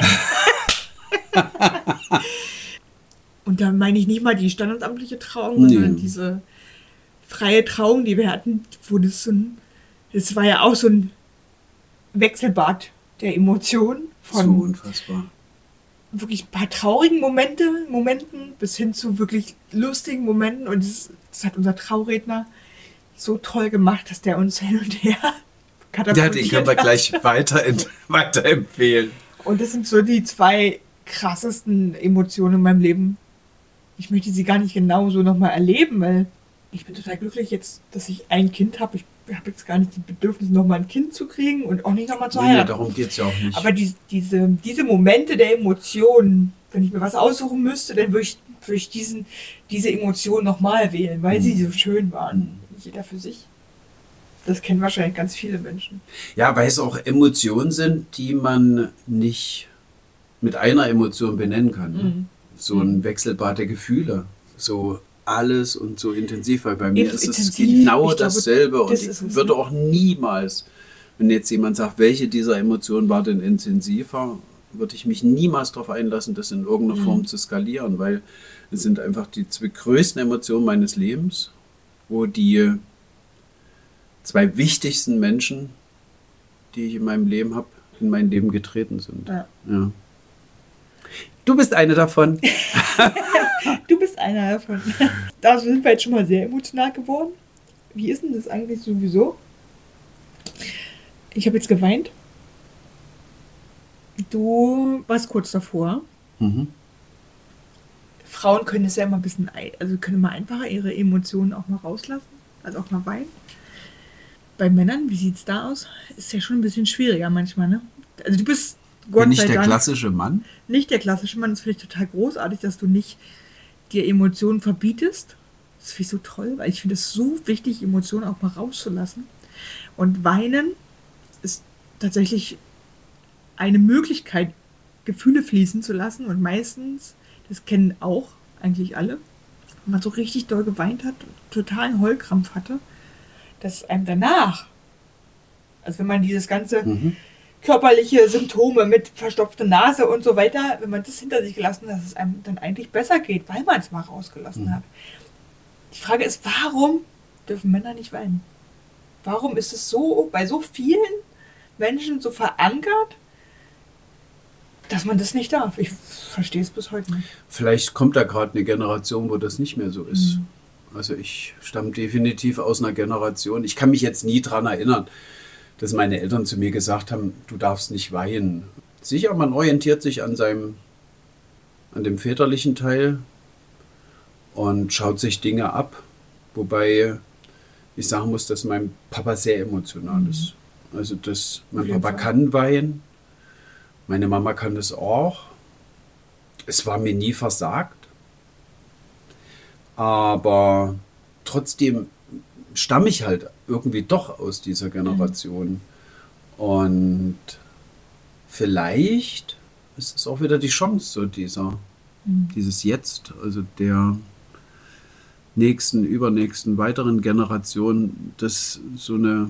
[SPEAKER 1] Und da meine ich nicht mal die standesamtliche Trauung, sondern diese freie Trauung, die wir hatten, wo das war ja auch so ein Wechselbad der Emotionen von
[SPEAKER 2] So unfassbar.
[SPEAKER 1] wirklich ein paar traurigen Momenten bis hin zu wirklich lustigen Momenten. Und das hat unser Trauredner so toll gemacht, dass der uns hin und her katapultiert
[SPEAKER 2] Ja, den können wir
[SPEAKER 1] hat.
[SPEAKER 2] gleich weiterempfehlen.
[SPEAKER 1] Und das sind so die zwei krassesten Emotionen in meinem Leben. Ich möchte sie gar nicht genau so nochmal erleben, weil ich bin total glücklich jetzt, dass ich ein Kind habe. Ich habe jetzt gar nicht das Bedürfnis, nochmal ein Kind zu kriegen und auch nicht nochmal zu
[SPEAKER 2] Nee,
[SPEAKER 1] heiraten.
[SPEAKER 2] darum geht es ja auch nicht.
[SPEAKER 1] Aber diese Momente der Emotionen, wenn ich mir was aussuchen müsste, dann würde ich diese Emotionen nochmal wählen, weil sie so schön waren. Jeder für sich. Das kennen wahrscheinlich ganz viele Menschen.
[SPEAKER 2] Ja, weil es auch Emotionen sind, die man nicht mit einer Emotion benennen kann. Ne? So ein Wechselbad der Gefühle. So alles und so intensiv, weil bei mir ist es
[SPEAKER 1] Intensiv.
[SPEAKER 2] genau
[SPEAKER 1] Ich glaube,
[SPEAKER 2] dasselbe. Und
[SPEAKER 1] das ist es,
[SPEAKER 2] ich würde
[SPEAKER 1] ne?
[SPEAKER 2] auch niemals, wenn jetzt jemand sagt, welche dieser Emotionen war denn intensiver, würde ich mich niemals darauf einlassen, das in irgendeiner Form zu skalieren, weil es sind einfach die zwei größten Emotionen meines Lebens, wo die zwei wichtigsten Menschen, die ich in meinem Leben habe, in mein Leben getreten sind.
[SPEAKER 1] Ja.
[SPEAKER 2] Ja. Du bist eine davon.
[SPEAKER 1] Du bist einer davon. Da sind wir jetzt schon mal sehr emotional geworden. Wie ist denn das eigentlich sowieso? Ich habe jetzt geweint. Du warst kurz davor.
[SPEAKER 2] Mhm.
[SPEAKER 1] Frauen können es ja immer ein bisschen, also können mal einfacher ihre Emotionen auch mal rauslassen, also auch mal weinen. Bei Männern, wie sieht's da aus? Ist ja schon ein bisschen schwieriger manchmal, ne? Also du bist Gott
[SPEAKER 2] Bin ich
[SPEAKER 1] sei
[SPEAKER 2] der
[SPEAKER 1] Dank
[SPEAKER 2] klassische Mann?
[SPEAKER 1] nicht der klassische Mann. Das finde ich total großartig, dass du nicht dir Emotionen verbietest. Das finde ich so toll, weil ich finde es so wichtig, Emotionen auch mal rauszulassen. Und Weinen ist tatsächlich eine Möglichkeit, Gefühle fließen zu lassen. Und meistens, das kennen auch eigentlich alle, wenn man so richtig doll geweint hat, totalen Heulkrampf hatte, dass einem danach, also wenn man dieses ganze körperliche Symptome mit verstopfter Nase und so weiter, wenn man das hinter sich gelassen hat, dass es einem dann eigentlich besser geht, weil man es mal rausgelassen hat. Die Frage ist, warum dürfen Männer nicht weinen? Warum ist es so bei so vielen Menschen so verankert, dass man das nicht darf? Ich verstehe es bis heute nicht.
[SPEAKER 2] Vielleicht kommt da gerade eine Generation, wo das nicht mehr so ist. Also ich stamme definitiv aus einer Generation. Ich kann mich jetzt nie daran erinnern, dass meine Eltern zu mir gesagt haben, du darfst nicht weinen. Sicher, man orientiert sich an dem väterlichen Teil und schaut sich Dinge ab. Wobei ich sagen muss, dass mein Papa sehr emotional ist. Also mein Papa kann weinen, meine Mama kann das auch. Es war mir nie versagt. Aber trotzdem stamme ich halt irgendwie doch aus dieser Generation. Und vielleicht ist es auch wieder die Chance, so dieses Jetzt, also der nächsten, übernächsten, weiteren Generation, dass so eine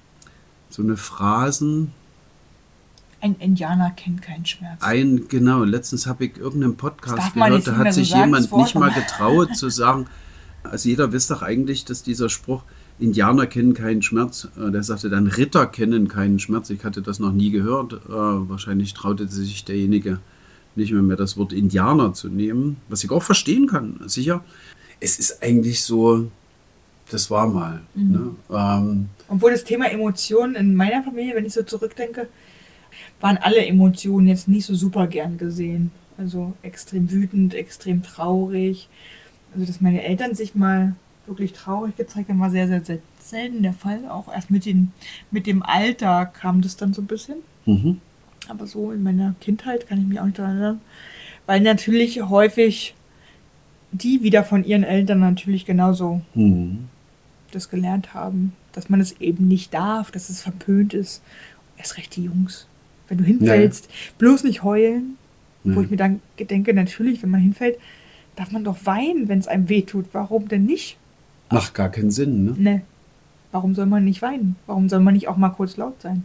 [SPEAKER 2] Phrasen.
[SPEAKER 1] Ein Indianer kennt keinen Schmerz.
[SPEAKER 2] Genau, letztens habe ich irgendeinen Podcast gehört, da hat sich jemand nicht mal getraut zu sagen, also jeder wisst doch eigentlich, dass dieser Spruch, Indianer kennen keinen Schmerz, der sagte dann, Ritter kennen keinen Schmerz. Ich hatte das noch nie gehört. Wahrscheinlich traute sich derjenige nicht mehr das Wort Indianer zu nehmen, was ich auch verstehen kann, sicher. Es ist eigentlich so, das war mal. Ne?
[SPEAKER 1] Obwohl das Thema Emotionen in meiner Familie, wenn ich so zurückdenke, waren alle Emotionen jetzt nicht so super gern gesehen. Also extrem wütend, extrem traurig. Also dass meine Eltern sich mal wirklich traurig gezeigt haben, war sehr, sehr, sehr selten der Fall. Auch erst mit dem Alter kam das dann so ein bisschen. Aber so in meiner Kindheit kann ich mich auch nicht daran erinnern. Weil natürlich häufig die wieder von ihren Eltern natürlich genauso das gelernt haben, dass man es eben nicht darf, dass es verpönt ist. Erst recht die Jungs. Wenn du hinfällst, bloß nicht heulen. Wo ich mir dann denke, natürlich, wenn man hinfällt, darf man doch weinen, wenn es einem wehtut. Warum denn nicht?
[SPEAKER 2] Macht gar keinen Sinn, ne?
[SPEAKER 1] Ne. Warum soll man nicht weinen? Warum soll man nicht auch mal kurz laut sein?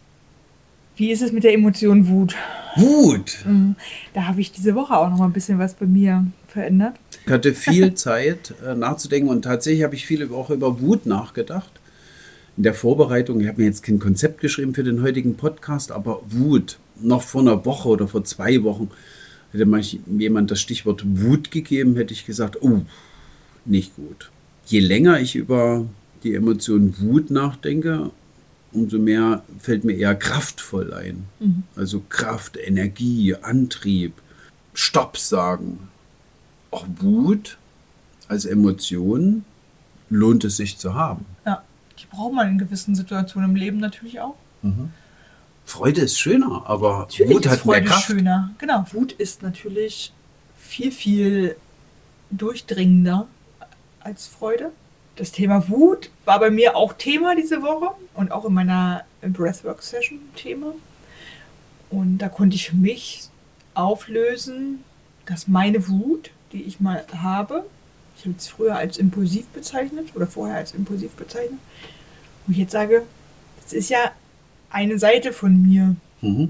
[SPEAKER 1] Wie ist es mit der Emotion Wut?
[SPEAKER 2] Wut!
[SPEAKER 1] Da habe ich diese Woche auch noch mal ein bisschen was bei mir verändert.
[SPEAKER 2] Ich hatte viel Zeit nachzudenken und tatsächlich habe ich viel auch über Wut nachgedacht. In der Vorbereitung, ich habe mir jetzt kein Konzept geschrieben für den heutigen Podcast, aber Wut, noch vor einer Woche oder vor 2 Wochen, hätte mal jemand das Stichwort Wut gegeben, hätte ich gesagt, oh, nicht gut. Je länger ich über die Emotion Wut nachdenke, umso mehr fällt mir eher kraftvoll ein. Also Kraft, Energie, Antrieb, Stopp sagen. Auch Wut als Emotion lohnt es sich zu haben.
[SPEAKER 1] Ja, die braucht man in gewissen Situationen im Leben natürlich auch.
[SPEAKER 2] Freude ist schöner, aber
[SPEAKER 1] natürlich
[SPEAKER 2] Wut hat
[SPEAKER 1] Freude
[SPEAKER 2] mehr Kraft.
[SPEAKER 1] Schöner. Genau, Wut ist natürlich viel, viel durchdringender als Freude. Das Thema Wut war bei mir auch Thema diese Woche und auch in meiner Breathwork-Session Thema. Und da konnte ich für mich auflösen, dass meine Wut, die ich mal habe, ich habe es früher als impulsiv bezeichnet oder vorher als impulsiv bezeichnet, wo ich jetzt sage, das ist ja eine Seite von mir. Und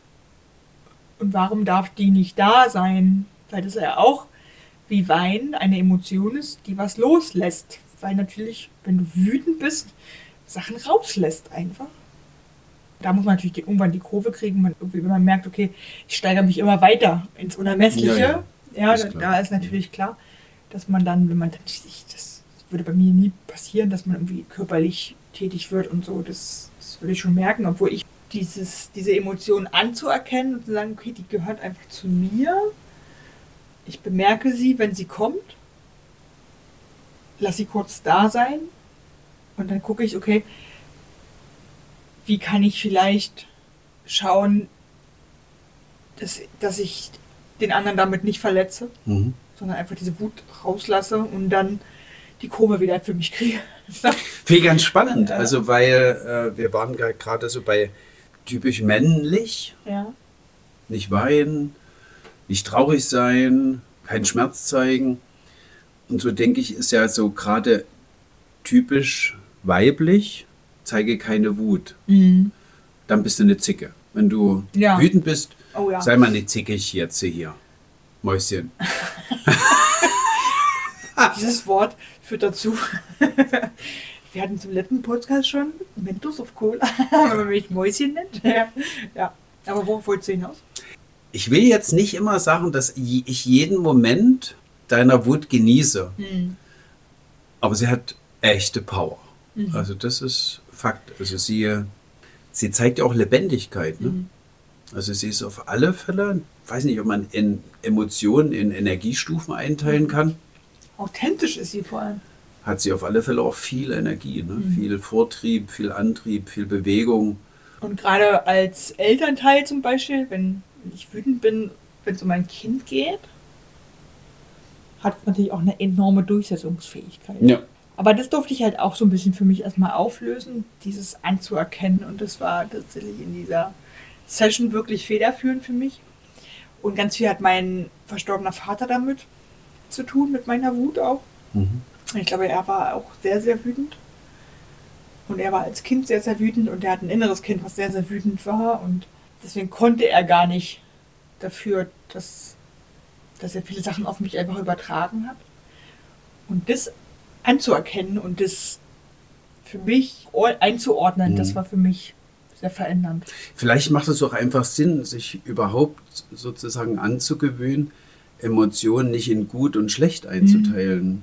[SPEAKER 1] warum darf die nicht da sein? Weil das ja auch wie Weinen eine Emotion ist, die was loslässt. Weil natürlich, wenn du wütend bist, Sachen rauslässt einfach. Da muss man natürlich irgendwann die Kurve kriegen, wenn man merkt, okay, ich steigere mich immer weiter ins Unermessliche. Ja, da ist natürlich klar, dass man dann, wenn man dann das würde bei mir nie passieren, dass man irgendwie körperlich tätig wird und so, das würde ich schon merken, obwohl ich diese Emotion anzuerkennen und zu sagen, okay, die gehört einfach zu mir. Ich bemerke sie, wenn sie kommt, lass sie kurz da sein und dann gucke ich, okay, wie kann ich vielleicht schauen, dass ich den anderen damit nicht verletze, sondern einfach diese Wut rauslasse und dann die Kurve wieder für mich kriege.
[SPEAKER 2] Finde ich ganz spannend, also weil wir waren gerade so bei typisch männlich, nicht weinen, nicht traurig sein, keinen Schmerz zeigen. Und so denke ich, ist ja so gerade typisch weiblich, zeige keine Wut. Dann bist du eine Zicke. Wenn du wütend bist, sei mal nicht zickig jetzt hier. Mäuschen.
[SPEAKER 1] Dieses Wort führt dazu. Wir hatten zum letzten Podcast schon Mentos of Cola, wenn man mich Mäuschen nennt. Ja. Aber worauf wolltest du hinaus?
[SPEAKER 2] Ich will jetzt nicht immer sagen, dass ich jeden Moment deiner Wut genieße. Aber sie hat echte Power. Also das ist Fakt. Also sie zeigt ja auch Lebendigkeit. Ne? Also sie ist auf alle Fälle, ich weiß nicht, ob man in Emotionen in Energiestufen einteilen kann.
[SPEAKER 1] Authentisch ist sie vor allem.
[SPEAKER 2] Hat sie auf alle Fälle auch viel Energie. Ne? Viel Vortrieb, viel Antrieb, viel Bewegung.
[SPEAKER 1] Und gerade als Elternteil zum Beispiel, wenn ich wütend bin, wenn es um mein Kind geht, hat es natürlich auch eine enorme Durchsetzungsfähigkeit.
[SPEAKER 2] Ja.
[SPEAKER 1] Aber das durfte ich halt auch so ein bisschen für mich erstmal auflösen, dieses anzuerkennen. Und das war tatsächlich in dieser Session wirklich federführend für mich. Und ganz viel hat mein verstorbener Vater damit zu tun, mit meiner Wut auch. Ich glaube, er war auch sehr, sehr wütend. Und er war als Kind sehr, sehr wütend. Und er hat ein inneres Kind, was sehr, sehr wütend war. Und deswegen konnte er gar nicht dafür, dass er viele Sachen auf mich einfach übertragen hat. Und das anzuerkennen und das für mich einzuordnen, das war für mich sehr verändernd.
[SPEAKER 2] Vielleicht macht es auch einfach Sinn, sich überhaupt sozusagen anzugewöhnen, Emotionen nicht in gut und schlecht einzuteilen,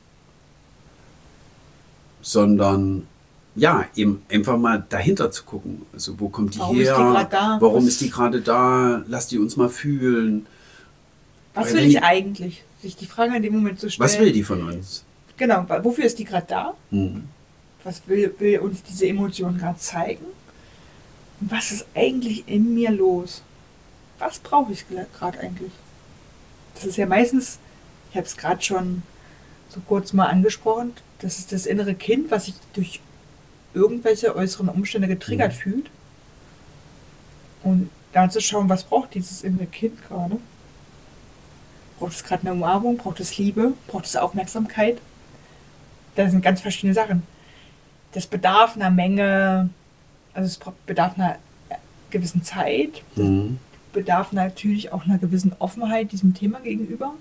[SPEAKER 2] sondern eben einfach mal dahinter zu gucken. Also wo kommt die her? Warum ist die gerade da? Lass die uns mal fühlen.
[SPEAKER 1] Was will ich eigentlich? Sich die Frage in dem Moment zu stellen.
[SPEAKER 2] Was will die von uns?
[SPEAKER 1] Genau, wofür ist die gerade da? Was will uns diese Emotion gerade zeigen? Und was ist eigentlich in mir los? Was brauche ich gerade eigentlich? Das ist ja meistens, ich habe es gerade schon so kurz mal angesprochen, das ist das innere Kind, was sich durch irgendwelche äußeren Umstände getriggert fühlt. Und da zu schauen, was braucht dieses innere Kind gerade? Braucht es gerade eine Umarmung? Braucht es Liebe? Braucht es Aufmerksamkeit? Das sind ganz verschiedene Sachen. Das bedarf einer Menge, also es bedarf einer gewissen Zeit, bedarf natürlich auch einer gewissen Offenheit diesem Thema gegenüber.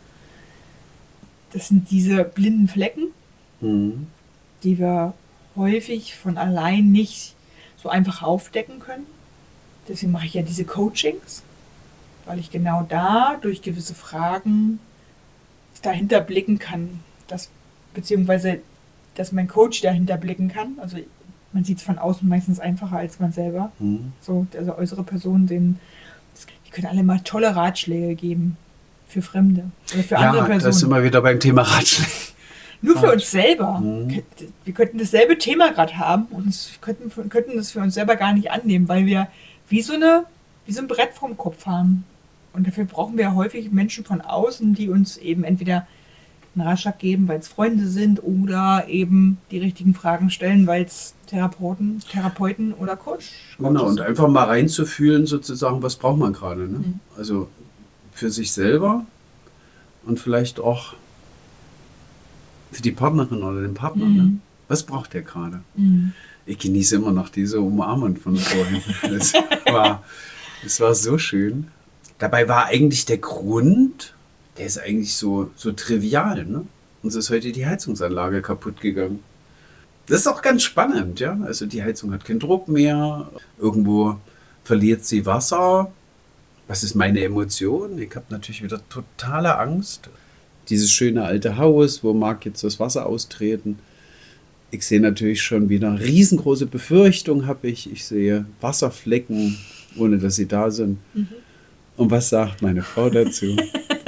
[SPEAKER 1] Das sind diese blinden Flecken, die wir häufig von allein nicht so einfach aufdecken können. Deswegen mache ich ja diese Coachings, weil ich genau da durch gewisse Fragen dahinter blicken kann, beziehungsweise dass mein Coach dahinter blicken kann. Also man sieht es von außen meistens einfacher als man selber. So, also äußere Personen, die können alle mal tolle Ratschläge geben für Fremde oder für andere Personen.
[SPEAKER 2] Ja, das sind wir wieder beim Thema Ratschläge.
[SPEAKER 1] Nur für uns selber. Wir könnten dasselbe Thema gerade haben und könnten das für uns selber gar nicht annehmen, weil wir wie so ein Brett vorm Kopf haben. Und dafür brauchen wir häufig Menschen von außen, die uns eben entweder einen Ratschlag geben, weil es Freunde sind oder eben die richtigen Fragen stellen, weil es Therapeuten oder Coach sind.
[SPEAKER 2] Genau, und einfach mal reinzufühlen sozusagen, was braucht man gerade. Ne? Also für sich selber und vielleicht auch für die Partnerin oder den Partner. Ne? Was braucht der gerade? Ich genieße immer noch diese Umarmung von vorhin. Das war so schön. Dabei war eigentlich der Grund, der ist eigentlich so trivial. Ne? Uns ist heute die Heizungsanlage kaputt gegangen. Das ist auch ganz spannend. Ja? Also die Heizung hat keinen Druck mehr. Irgendwo verliert sie Wasser. Was ist meine Emotion? Ich habe natürlich wieder totale Angst. Dieses schöne alte Haus, wo mag jetzt das Wasser austreten? Ich sehe natürlich schon wieder riesengroße Befürchtung habe ich. Ich sehe Wasserflecken, ohne dass sie da sind. Und was sagt meine Frau dazu?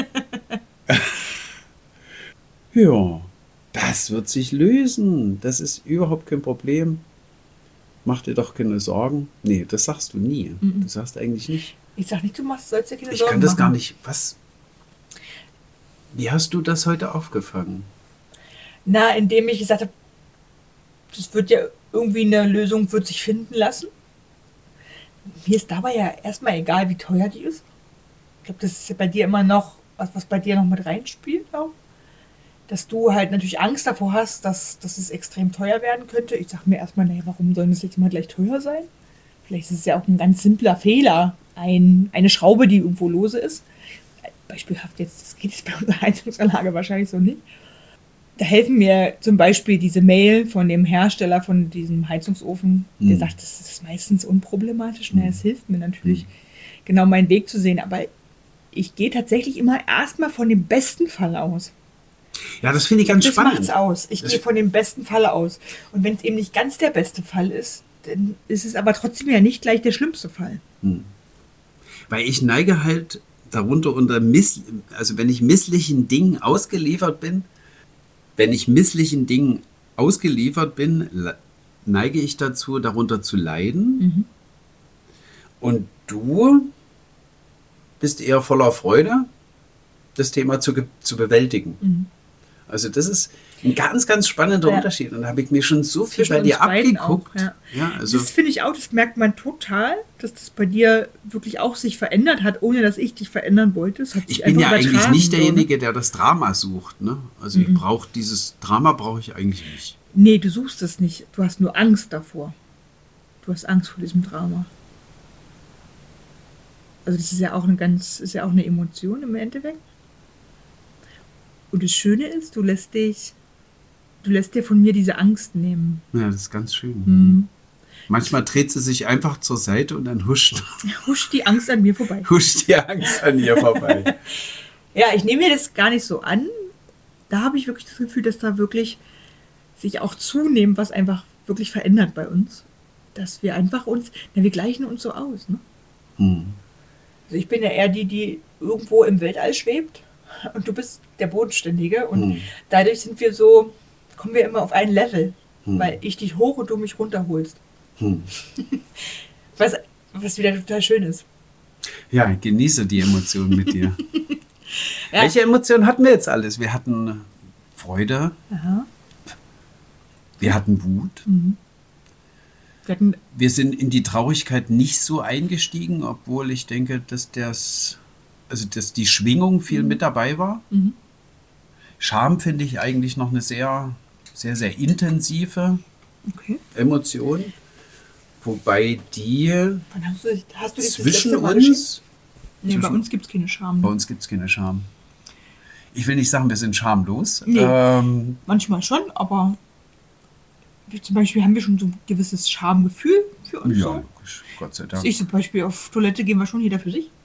[SPEAKER 2] Ja, das wird sich lösen. Das ist überhaupt kein Problem. Mach dir doch keine Sorgen. Nee, das sagst du nie. Du sagst eigentlich nicht.
[SPEAKER 1] Ich sag nicht, sollst dir keine Sorgen machen.
[SPEAKER 2] Ich kann das gar nicht. Wie hast du das heute aufgefangen?
[SPEAKER 1] Na, indem ich gesagt habe, das wird ja irgendwie eine Lösung, wird sich finden lassen. Mir ist dabei ja erstmal egal, wie teuer die ist. Ich glaube, das ist ja bei dir immer noch was bei dir noch mit reinspielt auch. Dass du halt natürlich Angst davor hast, dass es extrem teuer werden könnte. Ich sag mir erstmal, naja, warum soll das jetzt mal gleich teuer sein? Vielleicht ist es ja auch ein ganz simpler Fehler. Eine Schraube, die irgendwo lose ist. Beispielhaft jetzt, das geht jetzt bei unserer Heizungsanlage wahrscheinlich so nicht. Da helfen mir zum Beispiel diese Mail von dem Hersteller von diesem Heizungsofen, der sagt, das ist meistens unproblematisch. Naja, es hilft mir natürlich, genau meinen Weg zu sehen. Aber ich gehe tatsächlich immer erstmal von dem besten Fall aus.
[SPEAKER 2] Ja, das finde ich ganz spannend.
[SPEAKER 1] Das macht's aus. Ich gehe von dem besten Fall aus. Und wenn es eben nicht ganz der beste Fall ist, dann ist es aber trotzdem ja nicht gleich der schlimmste Fall.
[SPEAKER 2] Weil ich neige halt darunter wenn ich misslichen Dingen ausgeliefert bin, neige ich dazu, darunter zu leiden. Und du bist eher voller Freude, das Thema zu bewältigen. Also das ist ein ganz, ganz spannender Unterschied. Und da habe ich mir schon so viel bei dir abgeguckt.
[SPEAKER 1] Auch, also das finde ich auch, das merkt man total, dass das bei dir wirklich auch sich verändert hat, ohne dass ich dich verändern wollte.
[SPEAKER 2] Ich bin ja eigentlich nicht derjenige, der das Drama sucht. Ne? Also dieses Drama brauche ich eigentlich nicht.
[SPEAKER 1] Nee, du suchst es nicht. Du hast nur Angst davor. Du hast Angst vor diesem Drama. Also das ist ja auch eine Emotion im Endeffekt. Und das Schöne ist, du lässt dir von mir diese Angst nehmen.
[SPEAKER 2] Ja, das ist ganz schön. Manchmal dreht sie sich einfach zur Seite und dann huscht
[SPEAKER 1] die Angst an mir vorbei. Ja, ich nehme mir das gar nicht so an. Da habe ich wirklich das Gefühl, dass da wirklich sich auch zunehmend was einfach wirklich verändert bei uns. Dass wir einfach wir gleichen uns so aus. Ne? Also ich bin ja eher die irgendwo im Weltall schwebt. Und du bist der Bodenständige und dadurch kommen wir immer auf ein Level, weil ich dich hoch und du mich runterholst. Was wieder total schön ist.
[SPEAKER 2] Ja, ich genieße die Emotionen mit dir. Welche Emotionen hatten wir jetzt alles? Wir hatten Freude, wir hatten Wut, wir sind in die Traurigkeit nicht so eingestiegen, obwohl ich denke, dass die Schwingung viel mit dabei war. Scham finde ich eigentlich noch eine sehr, sehr, sehr intensive Emotion. Wobei die
[SPEAKER 1] hast du
[SPEAKER 2] zwischen uns...
[SPEAKER 1] Nee, bei uns gibt es keine Scham.
[SPEAKER 2] Bei uns gibt es keine Scham. Ich will nicht sagen, wir sind schamlos.
[SPEAKER 1] Nee, manchmal schon, aber zum Beispiel haben wir schon so ein gewisses Schamgefühl für uns.
[SPEAKER 2] Ja, logisch. Gott sei Dank.
[SPEAKER 1] Ich zum Beispiel auf Toilette gehen wir schon jeder für sich.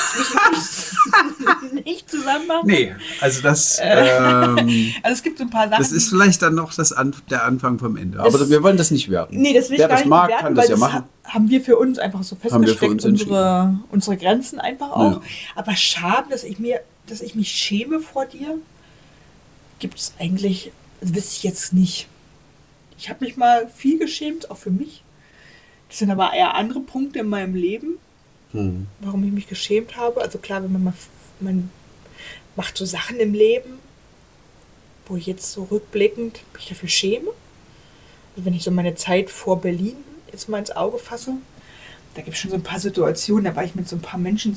[SPEAKER 1] Nicht zusammen machen.
[SPEAKER 2] Nee, also das...
[SPEAKER 1] also es gibt so ein paar Sachen...
[SPEAKER 2] Das ist vielleicht dann noch der Anfang vom Ende. Aber wir wollen das nicht werten.
[SPEAKER 1] Nee, das will ich gar nicht
[SPEAKER 2] mag,
[SPEAKER 1] werten,
[SPEAKER 2] kann das
[SPEAKER 1] weil
[SPEAKER 2] ja machen.
[SPEAKER 1] Haben wir für uns einfach so festgesteckt, unsere Grenzen einfach auch. Ja. Aber Scham, dass ich mich schäme vor dir, gibt es eigentlich, das wüsste ich jetzt nicht. Ich habe mich mal viel geschämt, auch für mich. Das sind aber eher andere Punkte in meinem Leben, warum ich mich geschämt habe. Also klar, wenn man macht so Sachen im Leben, wo ich jetzt so rückblickend mich dafür schäme. Also wenn ich so meine Zeit vor Berlin jetzt mal ins Auge fasse, da gibt es schon so ein paar Situationen, da war ich mit so ein paar Menschen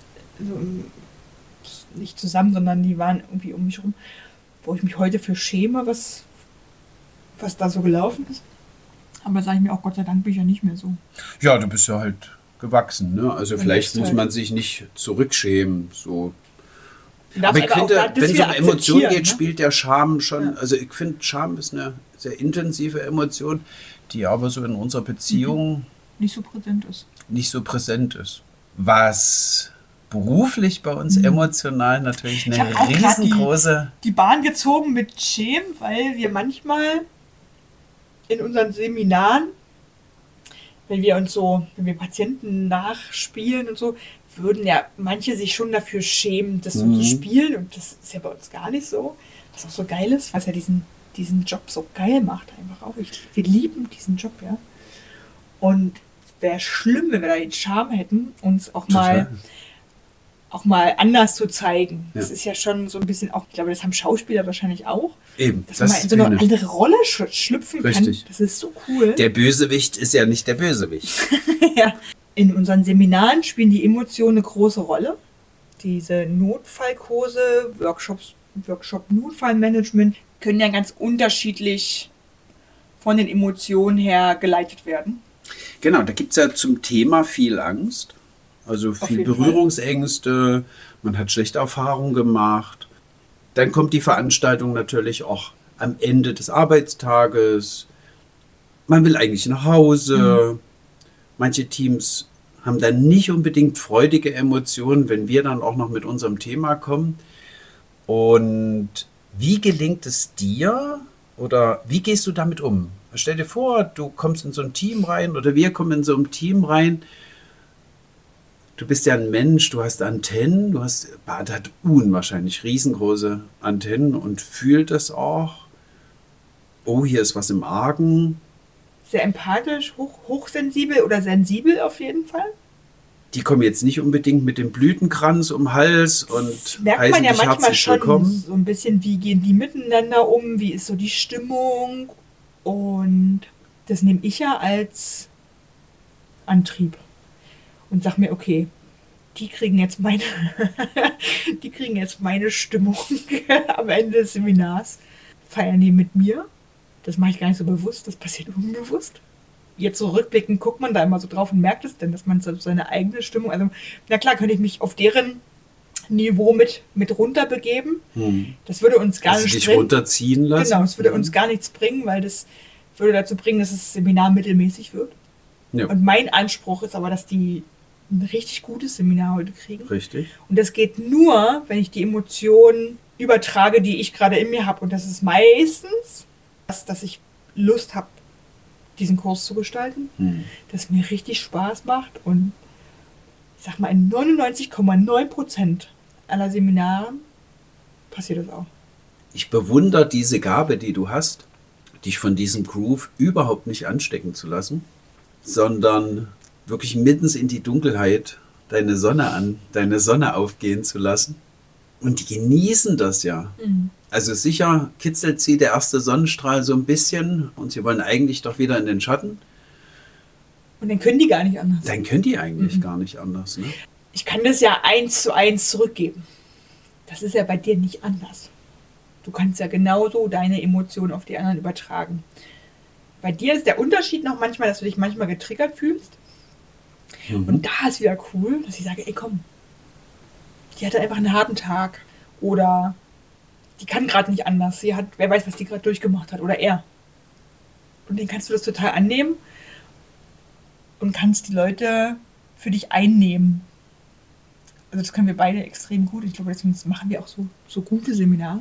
[SPEAKER 1] nicht zusammen, sondern die waren irgendwie um mich rum, wo ich mich heute für schäme, was da so gelaufen ist. Aber sage ich mir auch, Gott sei Dank bin ich ja nicht mehr so.
[SPEAKER 2] Ja, du bist ja halt gewachsen, ne? Also vielleicht muss man sich nicht zurückschämen, so. Aber ich finde, wenn es um Emotionen geht, spielt der Scham schon, also ich finde, Scham ist eine sehr intensive Emotion, die aber so in unserer Beziehung
[SPEAKER 1] nicht so präsent ist.
[SPEAKER 2] Was beruflich bei uns emotional natürlich eine riesengroße...
[SPEAKER 1] Die Bahn gezogen mit Schämen, weil wir manchmal in unseren Seminaren, wenn wir Patienten nachspielen und so, würden ja manche sich schon dafür schämen, das so zu spielen. Und das ist ja bei uns gar nicht so. Was auch so geil ist, was ja diesen Job so geil macht einfach auch. Wir lieben diesen Job, ja. Und wäre schlimm, wenn wir da den Charme hätten, uns auch mal anders zu zeigen. Ja. Das ist ja schon so ein bisschen auch, ich glaube, das haben Schauspieler wahrscheinlich auch.
[SPEAKER 2] Eben.
[SPEAKER 1] Dass man mal in so eine andere Rolle schlüpfen kann. Das ist so cool.
[SPEAKER 2] Der Bösewicht ist ja nicht der Bösewicht.
[SPEAKER 1] Ja. In unseren Seminaren spielen die Emotionen eine große Rolle. diese Notfallkurse, Workshop Notfallmanagement können ja ganz unterschiedlich von den Emotionen her geleitet werden.
[SPEAKER 2] Genau, da gibt es ja zum Thema viel Angst, also viel Berührungsängste, man hat schlechte Erfahrungen gemacht. Dann kommt die Veranstaltung natürlich auch am Ende des Arbeitstages. Man will eigentlich nach Hause. Manche Teams haben dann nicht unbedingt freudige Emotionen, wenn wir dann auch noch mit unserem Thema kommen. Und wie gelingt es dir oder wie gehst du damit um? Stell dir vor, du kommst in so ein Team rein oder wir kommen in so ein Team rein. Du bist ja ein Mensch, du hast Antennen, Bart hat unwahrscheinlich riesengroße Antennen und fühlt das auch. Oh, hier ist was im Argen.
[SPEAKER 1] Sehr empathisch, hochsensibel oder sensibel auf jeden Fall.
[SPEAKER 2] Die kommen jetzt nicht unbedingt mit dem Blütenkranz um den Hals und
[SPEAKER 1] merkt
[SPEAKER 2] heißen
[SPEAKER 1] man ja
[SPEAKER 2] dich
[SPEAKER 1] manchmal
[SPEAKER 2] herzlich
[SPEAKER 1] schon
[SPEAKER 2] willkommen.
[SPEAKER 1] so ein bisschen, wie gehen die miteinander um, wie ist so die Stimmung. Und das nehme ich ja als Antrieb und sag mir, okay, die kriegen jetzt meine Stimmung am Ende des Seminars. Feiern die mit mir. Das mache ich gar nicht so bewusst, das passiert unbewusst. Jetzt so rückblickend guckt man da immer so drauf und merkt es denn, dass man so seine eigene Stimmung, also na klar, könnte ich mich auf deren Niveau mit runter begeben. Das würde uns gar nichts
[SPEAKER 2] dich
[SPEAKER 1] bringen.
[SPEAKER 2] runterziehen lassen.
[SPEAKER 1] Genau, es würde uns gar nichts bringen, weil das würde dazu bringen, dass das Seminar mittelmäßig wird.
[SPEAKER 2] Ja.
[SPEAKER 1] Und mein Anspruch ist aber, dass die ein richtig gutes Seminar heute kriegen.
[SPEAKER 2] Richtig.
[SPEAKER 1] Und das geht nur, wenn ich die Emotionen übertrage, die ich gerade in mir habe. Und das ist meistens, dass ich Lust habe, diesen Kurs zu gestalten, dass mir richtig Spaß macht. Und ich sag mal, in 99,9% aller Seminaren passiert das auch.
[SPEAKER 2] Ich bewundere diese Gabe, die du hast, dich von diesem Groove überhaupt nicht anstecken zu lassen, sondern wirklich mittens in die Dunkelheit deine Sonne aufgehen zu lassen. Und die genießen das ja. Also sicher kitzelt sie der erste Sonnenstrahl so ein bisschen und sie wollen eigentlich doch wieder in den Schatten.
[SPEAKER 1] Und dann können die gar nicht anders.
[SPEAKER 2] Dann können die eigentlich gar nicht anders. Ne?
[SPEAKER 1] Ich kann das ja 1:1 zurückgeben. Das ist ja bei dir nicht anders. Du kannst ja genauso deine Emotionen auf die anderen übertragen. Bei dir ist der Unterschied noch manchmal, dass du dich manchmal getriggert fühlst. Und da ist wieder cool, dass ich sage, ey komm, die hatte einfach einen harten Tag. Oder die kann gerade nicht anders. Wer weiß, was die gerade durchgemacht hat. Oder er. Und dann kannst du das total annehmen und kannst die Leute für dich einnehmen. Also das können wir beide extrem gut. Ich glaube, deswegen machen wir auch so gute Seminare.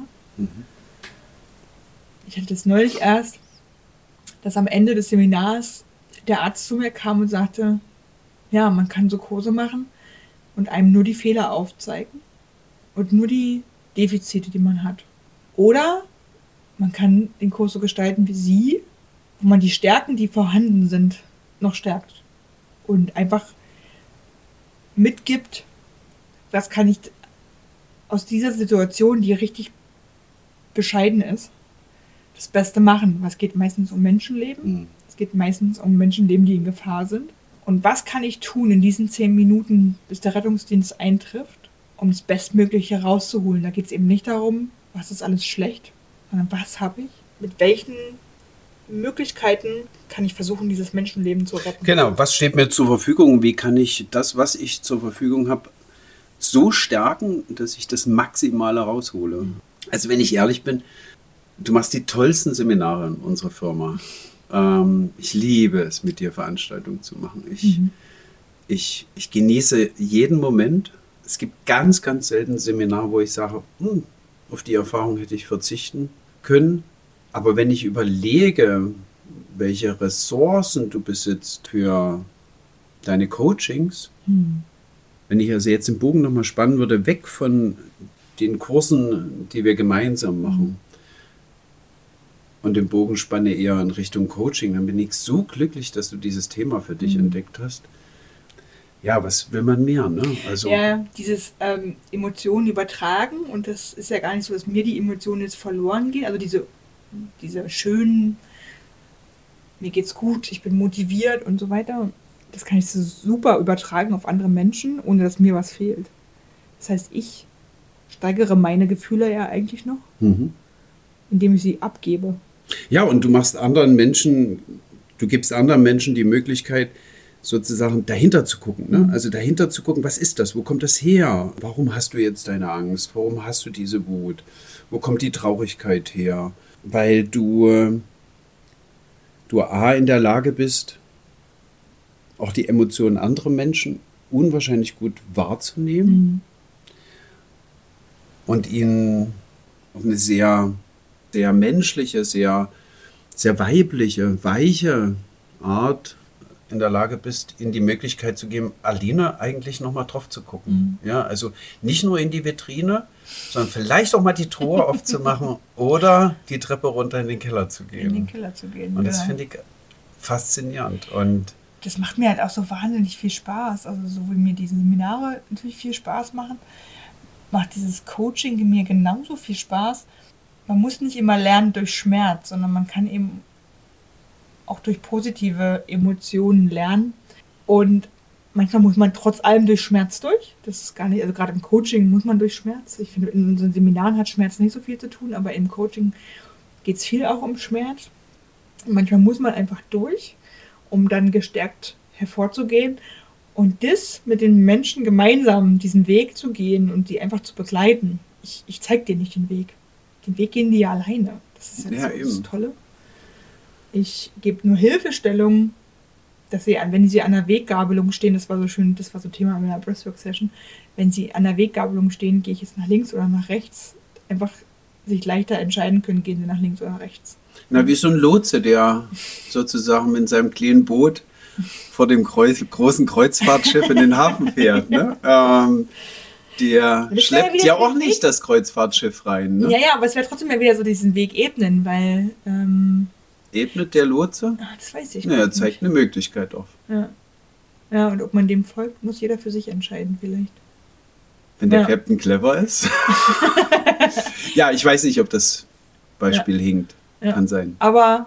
[SPEAKER 1] Ich hatte das neulich erst, dass am Ende des Seminars der Arzt zu mir kam und sagte, ja, man kann so Kurse machen und einem nur die Fehler aufzeigen und nur die Defizite, die man hat. Oder man kann den Kurs so gestalten wie Sie, wo man die Stärken, die vorhanden sind, noch stärkt. Und einfach mitgibt, was kann ich aus dieser Situation, die richtig bescheiden ist, das Beste machen. Was geht meistens um Menschenleben? Es geht meistens um Menschenleben, die in Gefahr sind. Und was kann ich tun in diesen 10 Minuten, bis der Rettungsdienst eintrifft, um das Bestmögliche rauszuholen? Da geht es eben nicht darum, was ist alles schlecht, sondern was habe ich? Mit welchen Möglichkeiten kann ich versuchen, dieses Menschenleben zu retten?
[SPEAKER 2] Genau, was steht mir zur Verfügung? Wie kann ich das, was ich zur Verfügung habe, so stärken, dass ich das Maximale raushole? Also wenn ich ehrlich bin, du machst die tollsten Seminare in unserer Firma. Ich liebe es, mit dir Veranstaltungen zu machen. Ich genieße jeden Moment. Es gibt ganz, ganz selten Seminare, wo ich sage, auf die Erfahrung hätte ich verzichten können. Aber wenn ich überlege, welche Ressourcen du besitzt für deine Coachings, wenn ich also jetzt den Bogen nochmal spannen würde, weg von den Kursen, die wir gemeinsam machen, und den Bogen spanne eher in Richtung Coaching, dann bin ich so glücklich, dass du dieses Thema für dich entdeckt hast. Ja, was will man mehr? Ne? Also,
[SPEAKER 1] ja, dieses Emotionen übertragen, und das ist ja gar nicht so, dass mir die Emotionen jetzt verloren gehen, also diese schönen, mir geht's gut, ich bin motiviert und so weiter, das kann ich so super übertragen auf andere Menschen, ohne dass mir was fehlt. Das heißt, ich steigere meine Gefühle ja eigentlich noch, indem ich sie abgebe.
[SPEAKER 2] Ja, und du gibst anderen Menschen die Möglichkeit, sozusagen dahinter zu gucken. Ne? Also dahinter zu gucken, was ist das? Wo kommt das her? Warum hast du jetzt deine Angst? Warum hast du diese Wut? Wo kommt die Traurigkeit her? Weil du A, in der Lage bist, auch die Emotionen anderer Menschen unwahrscheinlich gut wahrzunehmen und ihnen auf eine sehr, sehr menschliche, sehr, sehr weibliche, weiche Art in der Lage bist, ihnen die Möglichkeit zu geben, alleine eigentlich nochmal drauf zu gucken. Ja, also nicht nur in die Vitrine, sondern vielleicht auch mal die Truhe aufzumachen oder die Treppe runter in den Keller zu gehen.
[SPEAKER 1] In den Keller zu gehen.
[SPEAKER 2] Und das finde ich faszinierend. Und
[SPEAKER 1] das macht mir halt auch so wahnsinnig viel Spaß. Also so wie mir diese Seminare natürlich viel Spaß machen, macht dieses Coaching mir genauso viel Spaß. Man muss nicht immer lernen durch Schmerz, sondern man kann eben auch durch positive Emotionen lernen. Und manchmal muss man trotz allem durch Schmerz durch. Das ist gar nicht, also gerade im Coaching muss man durch Schmerz. Ich finde, in unseren Seminaren hat Schmerz nicht so viel zu tun, aber im Coaching geht es viel auch um Schmerz. Und manchmal muss man einfach durch, um dann gestärkt hervorzugehen. Und das mit den Menschen gemeinsam diesen Weg zu gehen und die einfach zu begleiten. Ich zeige dir nicht den Weg. Den Weg gehen die ja alleine. Das ist jetzt so das Tolle. Ich gebe nur Hilfestellungen, dass sie, wenn sie an der Weggabelung stehen, das war so schön, das war so Thema in meiner Breathwork-Session, wenn sie an der Weggabelung stehen, gehe ich jetzt nach links oder nach rechts, einfach sich leichter entscheiden können, gehen sie nach links oder rechts.
[SPEAKER 2] Na, wie so ein Lotse, der sozusagen mit seinem kleinen Boot vor dem großen Kreuzfahrtschiff in den Hafen fährt. Ne? Der schleppt ja auch nicht das Kreuzfahrtschiff rein. Ne?
[SPEAKER 1] Ja, aber es wäre trotzdem ja wieder so diesen Weg ebnen, weil...
[SPEAKER 2] Ebnet der Lotse?
[SPEAKER 1] Das weiß ich
[SPEAKER 2] nicht. Er zeigt eine Möglichkeit auf.
[SPEAKER 1] Ja, und ob man dem folgt, muss jeder für sich entscheiden vielleicht.
[SPEAKER 2] Wenn der Captain clever ist. Ja, ich weiß nicht, ob das Beispiel hinkt. Kann sein.
[SPEAKER 1] Aber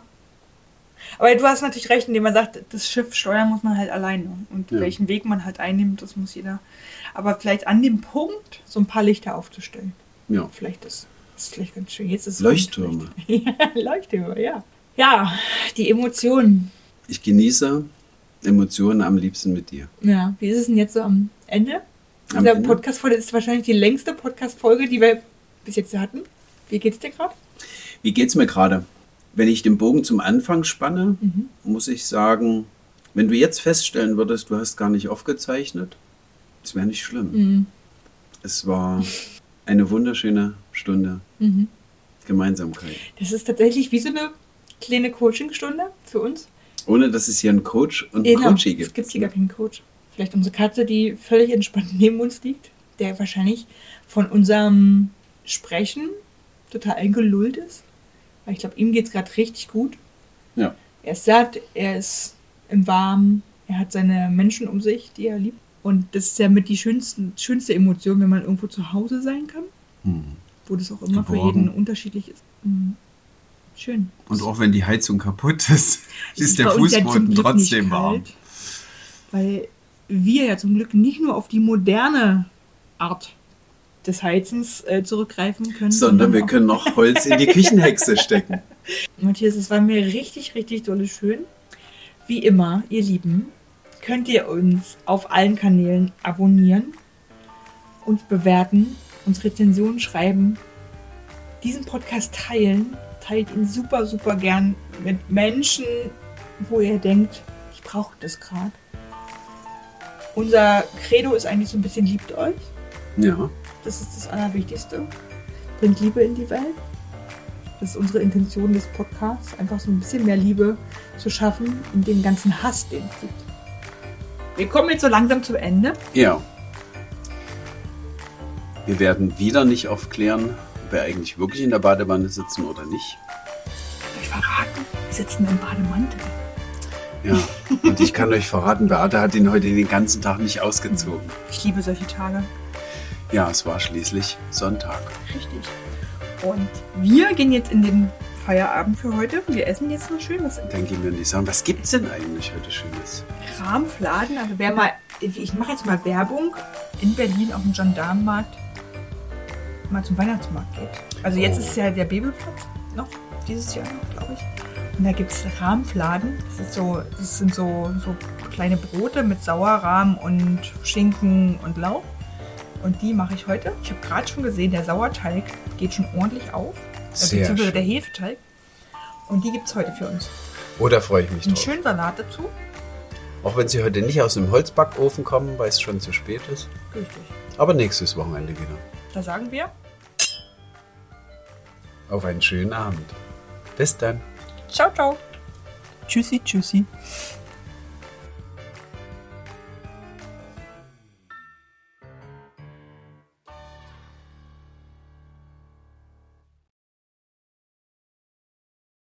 [SPEAKER 1] du hast natürlich recht, indem man sagt, das Schiff steuern muss man halt alleine. Und welchen Weg man halt einnimmt, das muss jeder. Aber vielleicht an dem Punkt so ein paar Lichter aufzustellen.
[SPEAKER 2] Ja.
[SPEAKER 1] Vielleicht ist vielleicht ganz schön. Jetzt ist
[SPEAKER 2] Leuchttürme.
[SPEAKER 1] Leuchttürme, ja. Ja, die Emotionen.
[SPEAKER 2] Ich genieße Emotionen am liebsten mit dir.
[SPEAKER 1] Ja, wie ist es denn jetzt so am Ende? Diese Podcast-Folge ist wahrscheinlich die längste Podcast-Folge, die wir bis jetzt hatten. Wie geht's dir gerade?
[SPEAKER 2] Wie geht's mir gerade? Wenn ich den Bogen zum Anfang spanne, muss ich sagen, wenn du jetzt feststellen würdest, du hast gar nicht aufgezeichnet, das wäre nicht schlimm. Es war eine wunderschöne Stunde Gemeinsamkeit.
[SPEAKER 1] Das ist tatsächlich wie so eine kleine Coachingstunde für uns.
[SPEAKER 2] Ohne, dass es hier einen Coach und einen Coachie gibt.
[SPEAKER 1] Es gibt hier gar keinen Coach. Vielleicht unsere Katze, die völlig entspannt neben uns liegt, der wahrscheinlich von unserem Sprechen total eingelullt ist. Weil ich glaube, ihm geht es gerade richtig gut.
[SPEAKER 2] Ja.
[SPEAKER 1] Er ist satt, er ist im Warmen, er hat seine Menschen um sich, die er liebt. Und das ist ja mit die schönste Emotion, wenn man irgendwo zu Hause sein kann. Wo das auch immer für jeden unterschiedlich ist. Schön.
[SPEAKER 2] Und auch wenn die Heizung kaputt ist, ist der Fußboden trotzdem warm.
[SPEAKER 1] Weil wir ja zum Glück nicht nur auf die moderne Art des Heizens zurückgreifen können.
[SPEAKER 2] Sondern wir können noch Holz in die Küchenhexe stecken.
[SPEAKER 1] Matthias, es war mir richtig, richtig dolle schön. Wie immer, ihr Lieben, könnt ihr uns auf allen Kanälen abonnieren, uns bewerten, uns Rezensionen schreiben, diesen Podcast teilen. Teilt ihn super, super gern mit Menschen, wo ihr denkt, ich brauche das gerade. Unser Credo ist eigentlich so ein bisschen, liebt euch.
[SPEAKER 2] Ja.
[SPEAKER 1] Das ist das Allerwichtigste. Bringt Liebe in die Welt. Das ist unsere Intention des Podcasts, einfach so ein bisschen mehr Liebe zu schaffen in dem ganzen Hass, den es gibt. Wir kommen jetzt so langsam zum Ende.
[SPEAKER 2] Ja. Wir werden wieder nicht aufklären, ob wir eigentlich wirklich in der Badewanne sitzen oder nicht.
[SPEAKER 1] Ich verraten, wir sitzen im Bademantel.
[SPEAKER 2] Ja, und ich kann euch verraten, Beate hat ihn heute den ganzen Tag nicht ausgezogen.
[SPEAKER 1] Ich liebe solche Tage.
[SPEAKER 2] Ja, es war schließlich Sonntag.
[SPEAKER 1] Richtig. Und wir gehen jetzt in den Feierabend für heute. Wir essen jetzt noch schön was.
[SPEAKER 2] Dann gehen wir in die Sachen. Was gibt's denn eigentlich heute Schönes?
[SPEAKER 1] Rahmfladen. Also wer mal, ich mache jetzt mal Werbung in Berlin auf dem Gendarmenmarkt mal zum Weihnachtsmarkt geht. Also jetzt ist ja der Bebelplatz noch, dieses Jahr noch, glaube ich. Und da gibt es Rahmfladen. Das sind so kleine Brote mit Sauerrahm und Schinken und Lauch. Und die mache ich heute. Ich habe gerade schon gesehen, der Sauerteig geht schon ordentlich auf. Beziehungsweise der Hefeteig. Und die gibt es heute für uns.
[SPEAKER 2] Oh, da freue ich mich drauf.
[SPEAKER 1] Einen schönen Salat dazu.
[SPEAKER 2] Auch wenn sie heute nicht aus dem Holzbackofen kommen, weil es schon zu spät ist.
[SPEAKER 1] Richtig.
[SPEAKER 2] Aber nächstes Wochenende wieder.
[SPEAKER 1] Da sagen wir
[SPEAKER 2] Auf einen schönen Abend. Bis dann.
[SPEAKER 1] ciao, ciao. Tschüssi, tschüssi.